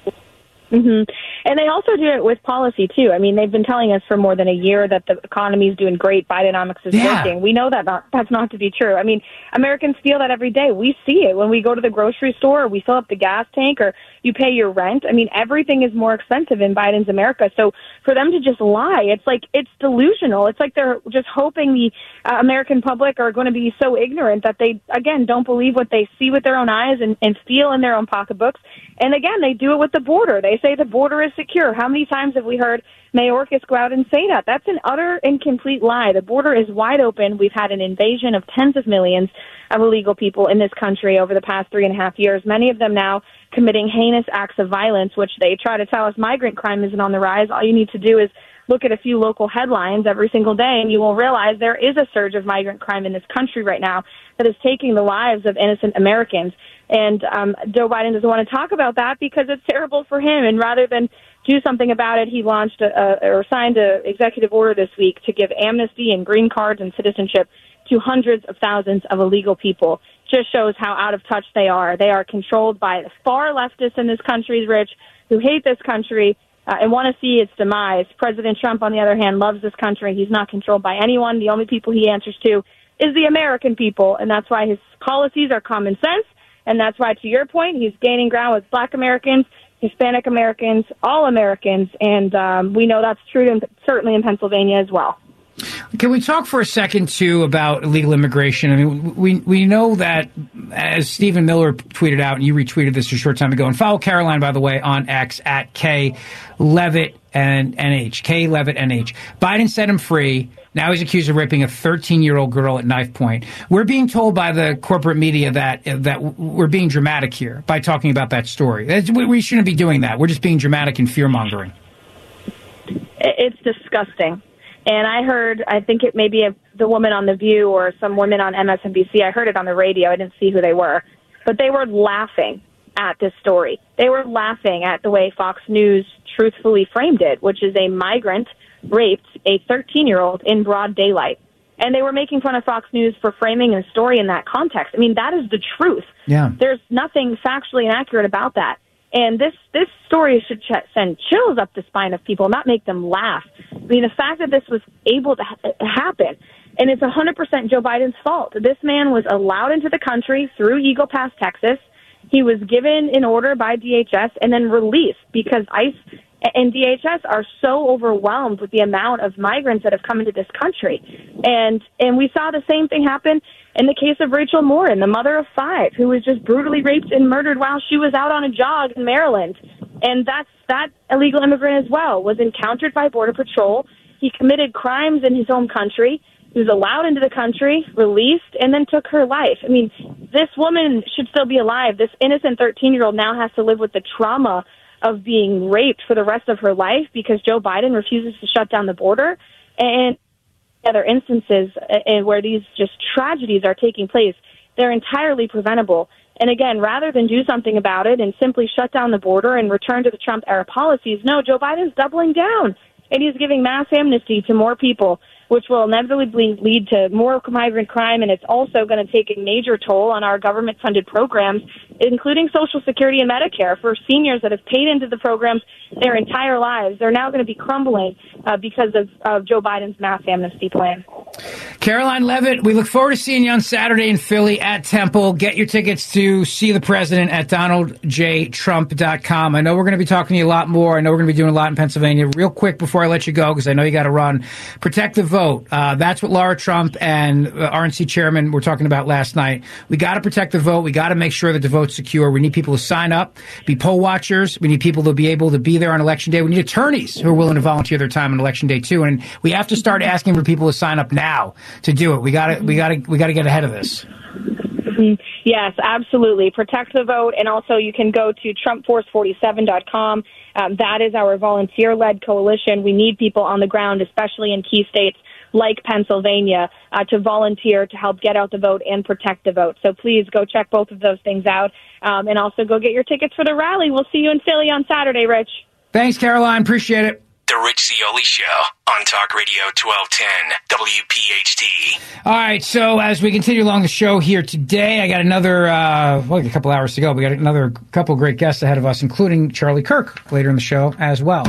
Mm-hmm. And they also do it with policy, too. I mean, they've been telling us for more than a year that the economy is doing great, Bidenomics is Yeah. working. We know that not, that's not to be true. I mean, Americans feel that every day. We see it when we go to the grocery store, or we fill up the gas tank, or you pay your rent. I mean, everything is more expensive in Biden's America. So for them to just lie, it's like, it's delusional. It's like they're just hoping the uh, American public are going to be so ignorant that they, again, don't believe what they see with their own eyes and, and feel in their own pocketbooks. And again, they do it with the border. They say the border is secure. How many times have we heard Mayorkas go out and say that? That's an utter and complete lie. The border is wide open. We've had an invasion of tens of millions of illegal people in this country over the past three and a half years, many of them now committing heinous acts of violence, which they try to tell us migrant crime isn't on the rise. All you need to do is look at a few local headlines every single day, and you will realize there is a surge of migrant crime in this country right now that is taking the lives of innocent Americans. And um, Joe Biden doesn't want to talk about that because it's terrible for him. And rather than do something about it, he launched a, a, or signed an executive order this week to give amnesty and green cards and citizenship to hundreds of thousands of illegal people. Just shows how out of touch they are. They are controlled by the far leftists in this country, Rich, who hate this country uh, and want to see its demise. President Trump, on the other hand, loves this country. He's not controlled by anyone. The only people he answers to is the American people, and that's why his policies are common sense. And that's why, to your point, he's gaining ground with black Americans, Hispanic Americans, all Americans. And um, we know that's true, in, certainly in Pennsylvania as well. Can we talk for a second, too, about illegal immigration? I mean, we we know that, as Stephen Miller tweeted out, and you retweeted this a short time ago, and follow Caroline, by the way, on X, at K Levitt and N H, K Levitt N H. Biden set him free. Now he's accused of raping a thirteen-year-old girl at knife point. We're being told by the corporate media that that we're being dramatic here by talking about that story. We shouldn't be doing that. We're just being dramatic and fear-mongering. It's disgusting. And I heard, I think it may be a, the woman on The View or some women on M S N B C. I heard it on the radio. I didn't see who they were. But they were laughing at this story. They were laughing at the way Fox News truthfully framed it, which is a migrant raped a thirteen-year-old in broad daylight. And they were making fun of Fox News for framing a story in that context. I mean, that is the truth. Yeah. There's nothing factually inaccurate about that. And this, this story should ch- send chills up the spine of people, not make them laugh. I mean, the fact that this was able to ha- happen, and it's one hundred percent Joe Biden's fault. This man was allowed into the country through Eagle Pass, Texas. He was given an order by D H S and then released because ICE and D H S are so overwhelmed with the amount of migrants that have come into this country. And and we saw the same thing happen in the case of Rachel Morin, the mother of five, who was just brutally raped and murdered while she was out on a jog in Maryland. And that's that illegal immigrant as well, was encountered by Border Patrol. He committed crimes in his home country. He was allowed into the country, released, and then took her life. I mean, this woman should still be alive. This innocent thirteen-year-old now has to live with the trauma of being raped for the rest of her life because Joe Biden refuses to shut down the border. And other instances uh, where these just tragedies are taking place, they're entirely preventable. And again, rather than do something about it and simply shut down the border and return to the Trump-era policies, no, Joe Biden's doubling down. And he's giving mass amnesty to more people, which will inevitably lead to more migrant crime, and it's also going to take a major toll on our government-funded programs, including Social Security and Medicare, for seniors that have paid into the programs their entire lives. They're now going to be crumbling uh, because of, of Joe Biden's mass amnesty plan. Caroline Levitt, we look forward to seeing you on Saturday in Philly at Temple. Get your tickets to see the president at donald j trump dot com. I know we're going to be talking to you a lot more. I know we're going to be doing a lot in Pennsylvania. Real quick before I let you go, because I know you got to run. Protect the Vote. vote. Uh, that's what Laura Trump and uh, R N C chairman were talking about last night. We got to protect the vote. We got to make sure that the vote's secure. We need people to sign up, be poll watchers. We need people to be able to be there on election day. We need attorneys who are willing to volunteer their time on election day too. And we have to start asking for people to sign up now to do it. We got to, we got to, we got to get ahead of this. Yes, absolutely. Protect the vote. And also you can go to trump force forty-seven dot com. Um, that is our volunteer-led coalition. We need people on the ground, especially in key states like Pennsylvania, uh, to volunteer to help get out the vote and protect the vote. So please go check both of those things out. Um, and also go get your tickets for the rally. We'll see you in Philly on Saturday, Rich. Thanks, Caroline. Appreciate it. The Rich Zeoli Show on Talk Radio twelve ten W P H T. All right, so as we continue along the show here today, I got another, uh, well, a couple hours to go. We got another couple great guests ahead of us, including Charlie Kirk later in the show as well.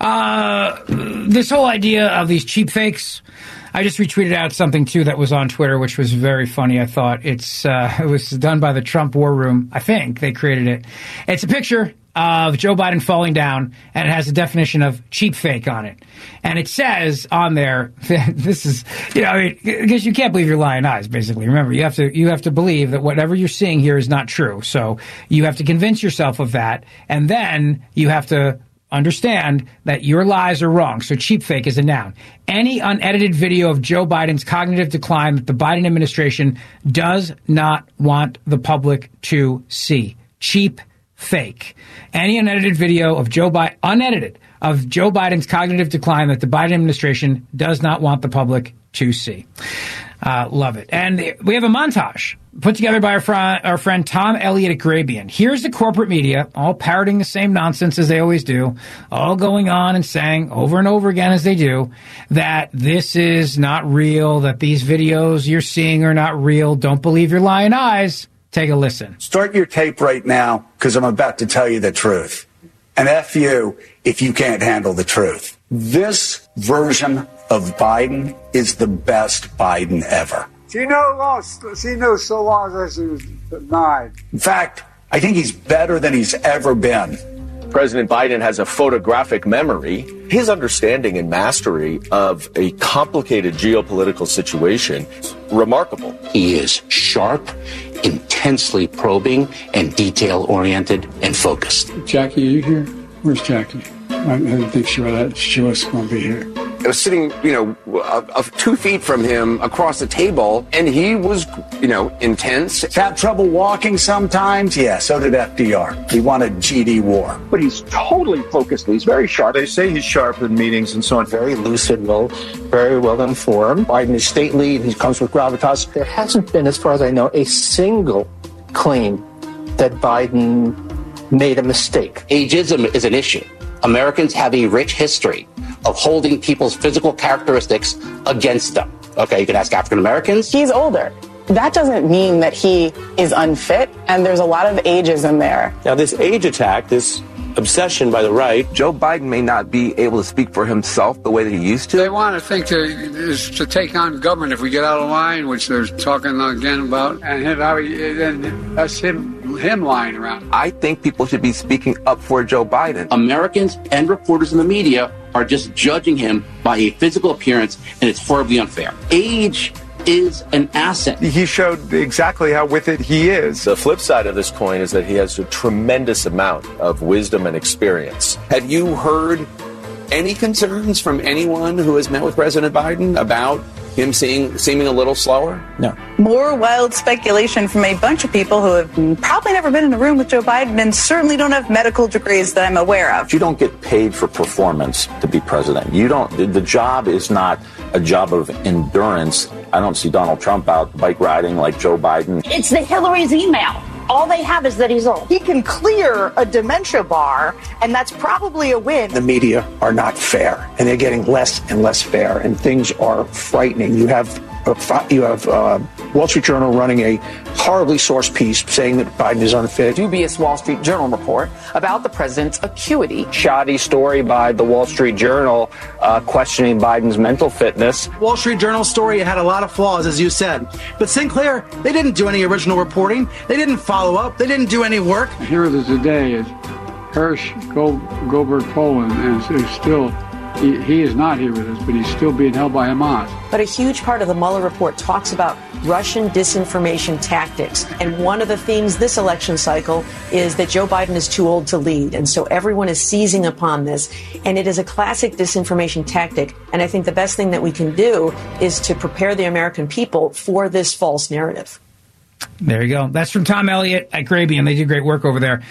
Uh, this whole idea of these cheap fakes, I just retweeted out something, too, that was on Twitter, which was very funny, I thought. It's uh, it was done by the Trump War Room. I think they created it. It's a picture of Joe Biden falling down, and it has a definition of cheap fake on it. And it says on there, this is, you know, I mean, because you can't believe your lying eyes, basically. Remember, you have to you have to believe that whatever you're seeing here is not true. So you have to convince yourself of that, and then you have to understand that your lies are wrong. So cheap fake is a noun. Any unedited video of Joe Biden's cognitive decline that the Biden administration does not want the public to see. Cheap fake. Any unedited video of Joe Biden, unedited, of Joe Biden's cognitive decline that the Biden administration does not want the public to see. Uh, love it. And we have a montage put together by our, fr- our friend Tom Elliott at Grabien. Here's the corporate media, all parroting the same nonsense as they always do, all going on and saying over and over again as they do, that this is not real, that these videos you're seeing are not real. Don't believe your lying eyes. Take a listen. Start your tape right now, because I'm about to tell you the truth. And F you if you can't handle the truth. This version of Biden is the best Biden ever. She knows, lost, she knows so long as she was nine. In fact, I think he's better than he's ever been. President Biden has a photographic memory. His understanding and mastery of a complicated geopolitical situation, remarkable. He is sharp, intensely probing, and detail-oriented and focused. Jackie, are you here? Where's Jackie? I didn't think she was, she was going to be here. I was sitting, you know, uh, uh, two feet from him across the table, and he was, you know, intense. Have trouble walking sometimes? Yeah, so did F D R. He wanted G D war. But he's totally focused. He's very sharp. They say he's sharp in meetings and so on. Very lucid, well, very well informed. Biden is stately, and he comes with gravitas. There hasn't been, as far as I know, a single claim that Biden made a mistake. Ageism is an issue. Americans have a rich history of holding people's physical characteristics against them. Okay, you can ask African Americans. He's older. That doesn't mean that he is unfit, and there's a lot of ageism there. Now, this age attack, this obsession by the right, Joe Biden may not be able to speak for himself the way that he used to. They want to think to, is to take on government if we get out of line, which they're talking again about, and him, how he, and that's him, him lying around. I think people should be speaking up for Joe Biden. Americans and reporters in the media are just judging him by a physical appearance, and it's horribly unfair. Age is an asset. He showed exactly how with it he is. The flip side of this coin is that he has a tremendous amount of wisdom and experience. Have you heard any concerns from anyone who has met with President Biden about him seeing, seeming a little slower? No. More wild speculation from a bunch of people who have probably never been in a room with Joe Biden and certainly don't have medical degrees that I'm aware of. You don't get paid for performance to be president. You don't. The job is not a job of endurance. I don't see Donald Trump out bike riding like Joe Biden. It's the Hillary's email. All they have is that he's old. He can clear a dementia bar, and that's probably a win. The media are not fair, and they're getting less and less fair, and things are frightening. You have uh, you have uh, Wall Street Journal running a horribly sourced piece saying that Biden is unfit. Dubious Wall Street Journal report about the president's acuity. Shoddy story by the Wall Street Journal uh, questioning Biden's mental fitness. Wall Street Journal story had a lot of flaws, as you said. But Sinclair, they didn't do any original reporting. They didn't follow up. They didn't do any work. Here today is Hersh Gold, Goldberg Poland is, is still He, he is not here with us, but he's still being held by Hamas. But a huge part of the Mueller report talks about Russian disinformation tactics. And one of the themes this election cycle is that Joe Biden is too old to lead. And so everyone is seizing upon this. And it is a classic disinformation tactic. And I think the best thing that we can do is to prepare the American people for this false narrative. There you go. That's from Tom Elliott at Grabien. They do great work over there.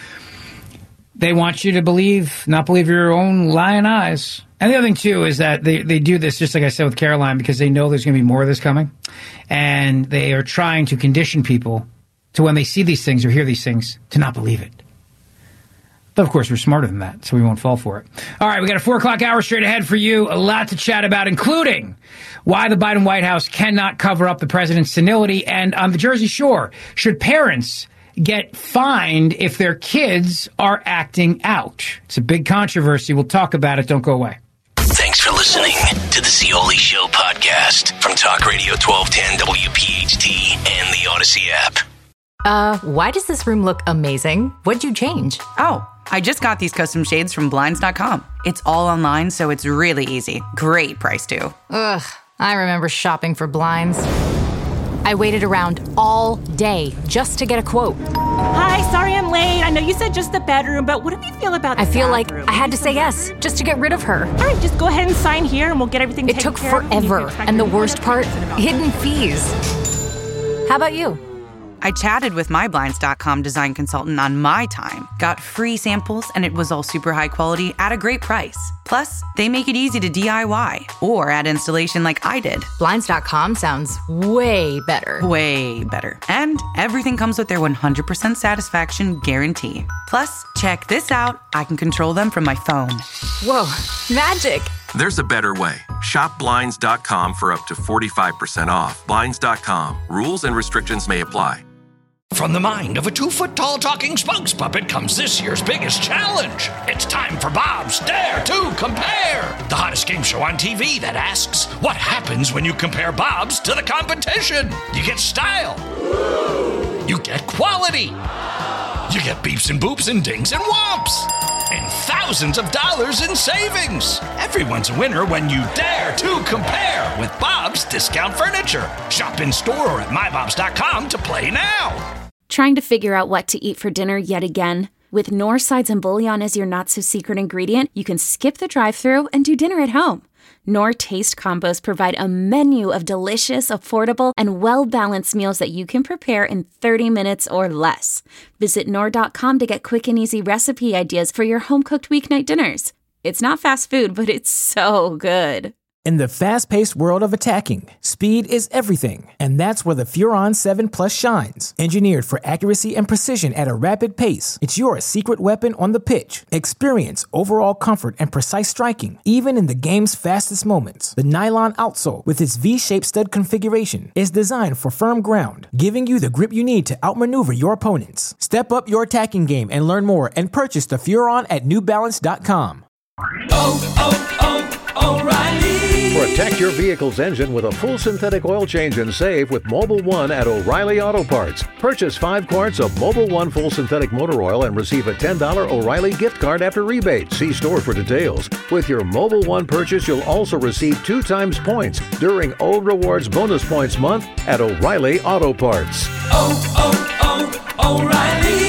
They want you to believe, not believe your own lying eyes. And the other thing, too, is that they, they do this, just like I said with Caroline, because they know there's going to be more of this coming. And they are trying to condition people to, when they see these things or hear these things, to not believe it. But, of course, we're smarter than that, so we won't fall for it. All right, we got a four o'clock hour straight ahead for you. A lot to chat about, including why the Biden White House cannot cover up the president's senility. And on the Jersey Shore, should parents get fined if their kids are acting out? It's a big controversy. We'll talk about it. Don't go away. Thanks for listening to the Scioli Show podcast from Talk Radio twelve ten W P H T and the Odyssey app. Uh, why does this room look amazing? What'd you change? Oh, I just got these custom shades from Blinds dot com. It's all online, so it's really easy. Great price, too. Ugh, I remember shopping for blinds. I waited around all day just to get a quote. Hi, sorry I'm late. I know you said just the bedroom, but what do you feel about the I feel bathroom? like I had to say yes just to get rid of her. All right, just go ahead and sign here and we'll get everything It taken took care of. forever, and the worst part, hidden fees. How about you? I chatted with my Blinds dot com design consultant on my time, got free samples, and it was all super high quality at a great price. Plus, they make it easy to D I Y or add installation like I did. Blinds dot com sounds way better. Way better. And everything comes with their one hundred percent satisfaction guarantee. Plus, check this out. I can control them from my phone. Whoa, magic. There's a better way. Shop Blinds dot com for up to forty-five percent off. Blinds dot com. Rules and restrictions may apply. From the mind of a two-foot-tall talking spokes puppet comes this year's biggest challenge. It's time for Bob's Dare to Compare, the hottest game show on T V that asks, what happens when you compare Bob's to the competition? You get style. You get quality. You get beeps and boops and dings and whomps. And thousands of dollars in savings. Everyone's a winner when you dare to compare with Bob's Discount Furniture. Shop in store or at my bobs dot com to play now. Trying to figure out what to eat for dinner yet again? With Knorr sides and bouillon as your not-so-secret ingredient, you can skip the drive-thru and do dinner at home. Knorr Taste Combos provide a menu of delicious, affordable, and well-balanced meals that you can prepare in thirty minutes or less. Visit Knorr dot com to get quick and easy recipe ideas for your home-cooked weeknight dinners. It's not fast food, but it's so good. In the fast-paced world of attacking, speed is everything, and that's where the Furon seven Plus shines. Engineered for accuracy and precision at a rapid pace, it's your secret weapon on the pitch. Experience overall comfort and precise striking, even in the game's fastest moments. The nylon outsole, with its V-shaped stud configuration, is designed for firm ground, giving you the grip you need to outmaneuver your opponents. Step up your attacking game and learn more and purchase the Furon at New Balance dot com. Oh, oh, oh, O'Reilly. Protect your vehicle's engine with a full synthetic oil change and save with Mobil one at O'Reilly Auto Parts. Purchase five quarts of Mobil one full synthetic motor oil and receive a ten dollars O'Reilly gift card after rebate. See store for details. With your Mobil one purchase, you'll also receive two times points during O Rewards Bonus Points Month at O'Reilly Auto Parts. Oh, oh, oh, O'Reilly.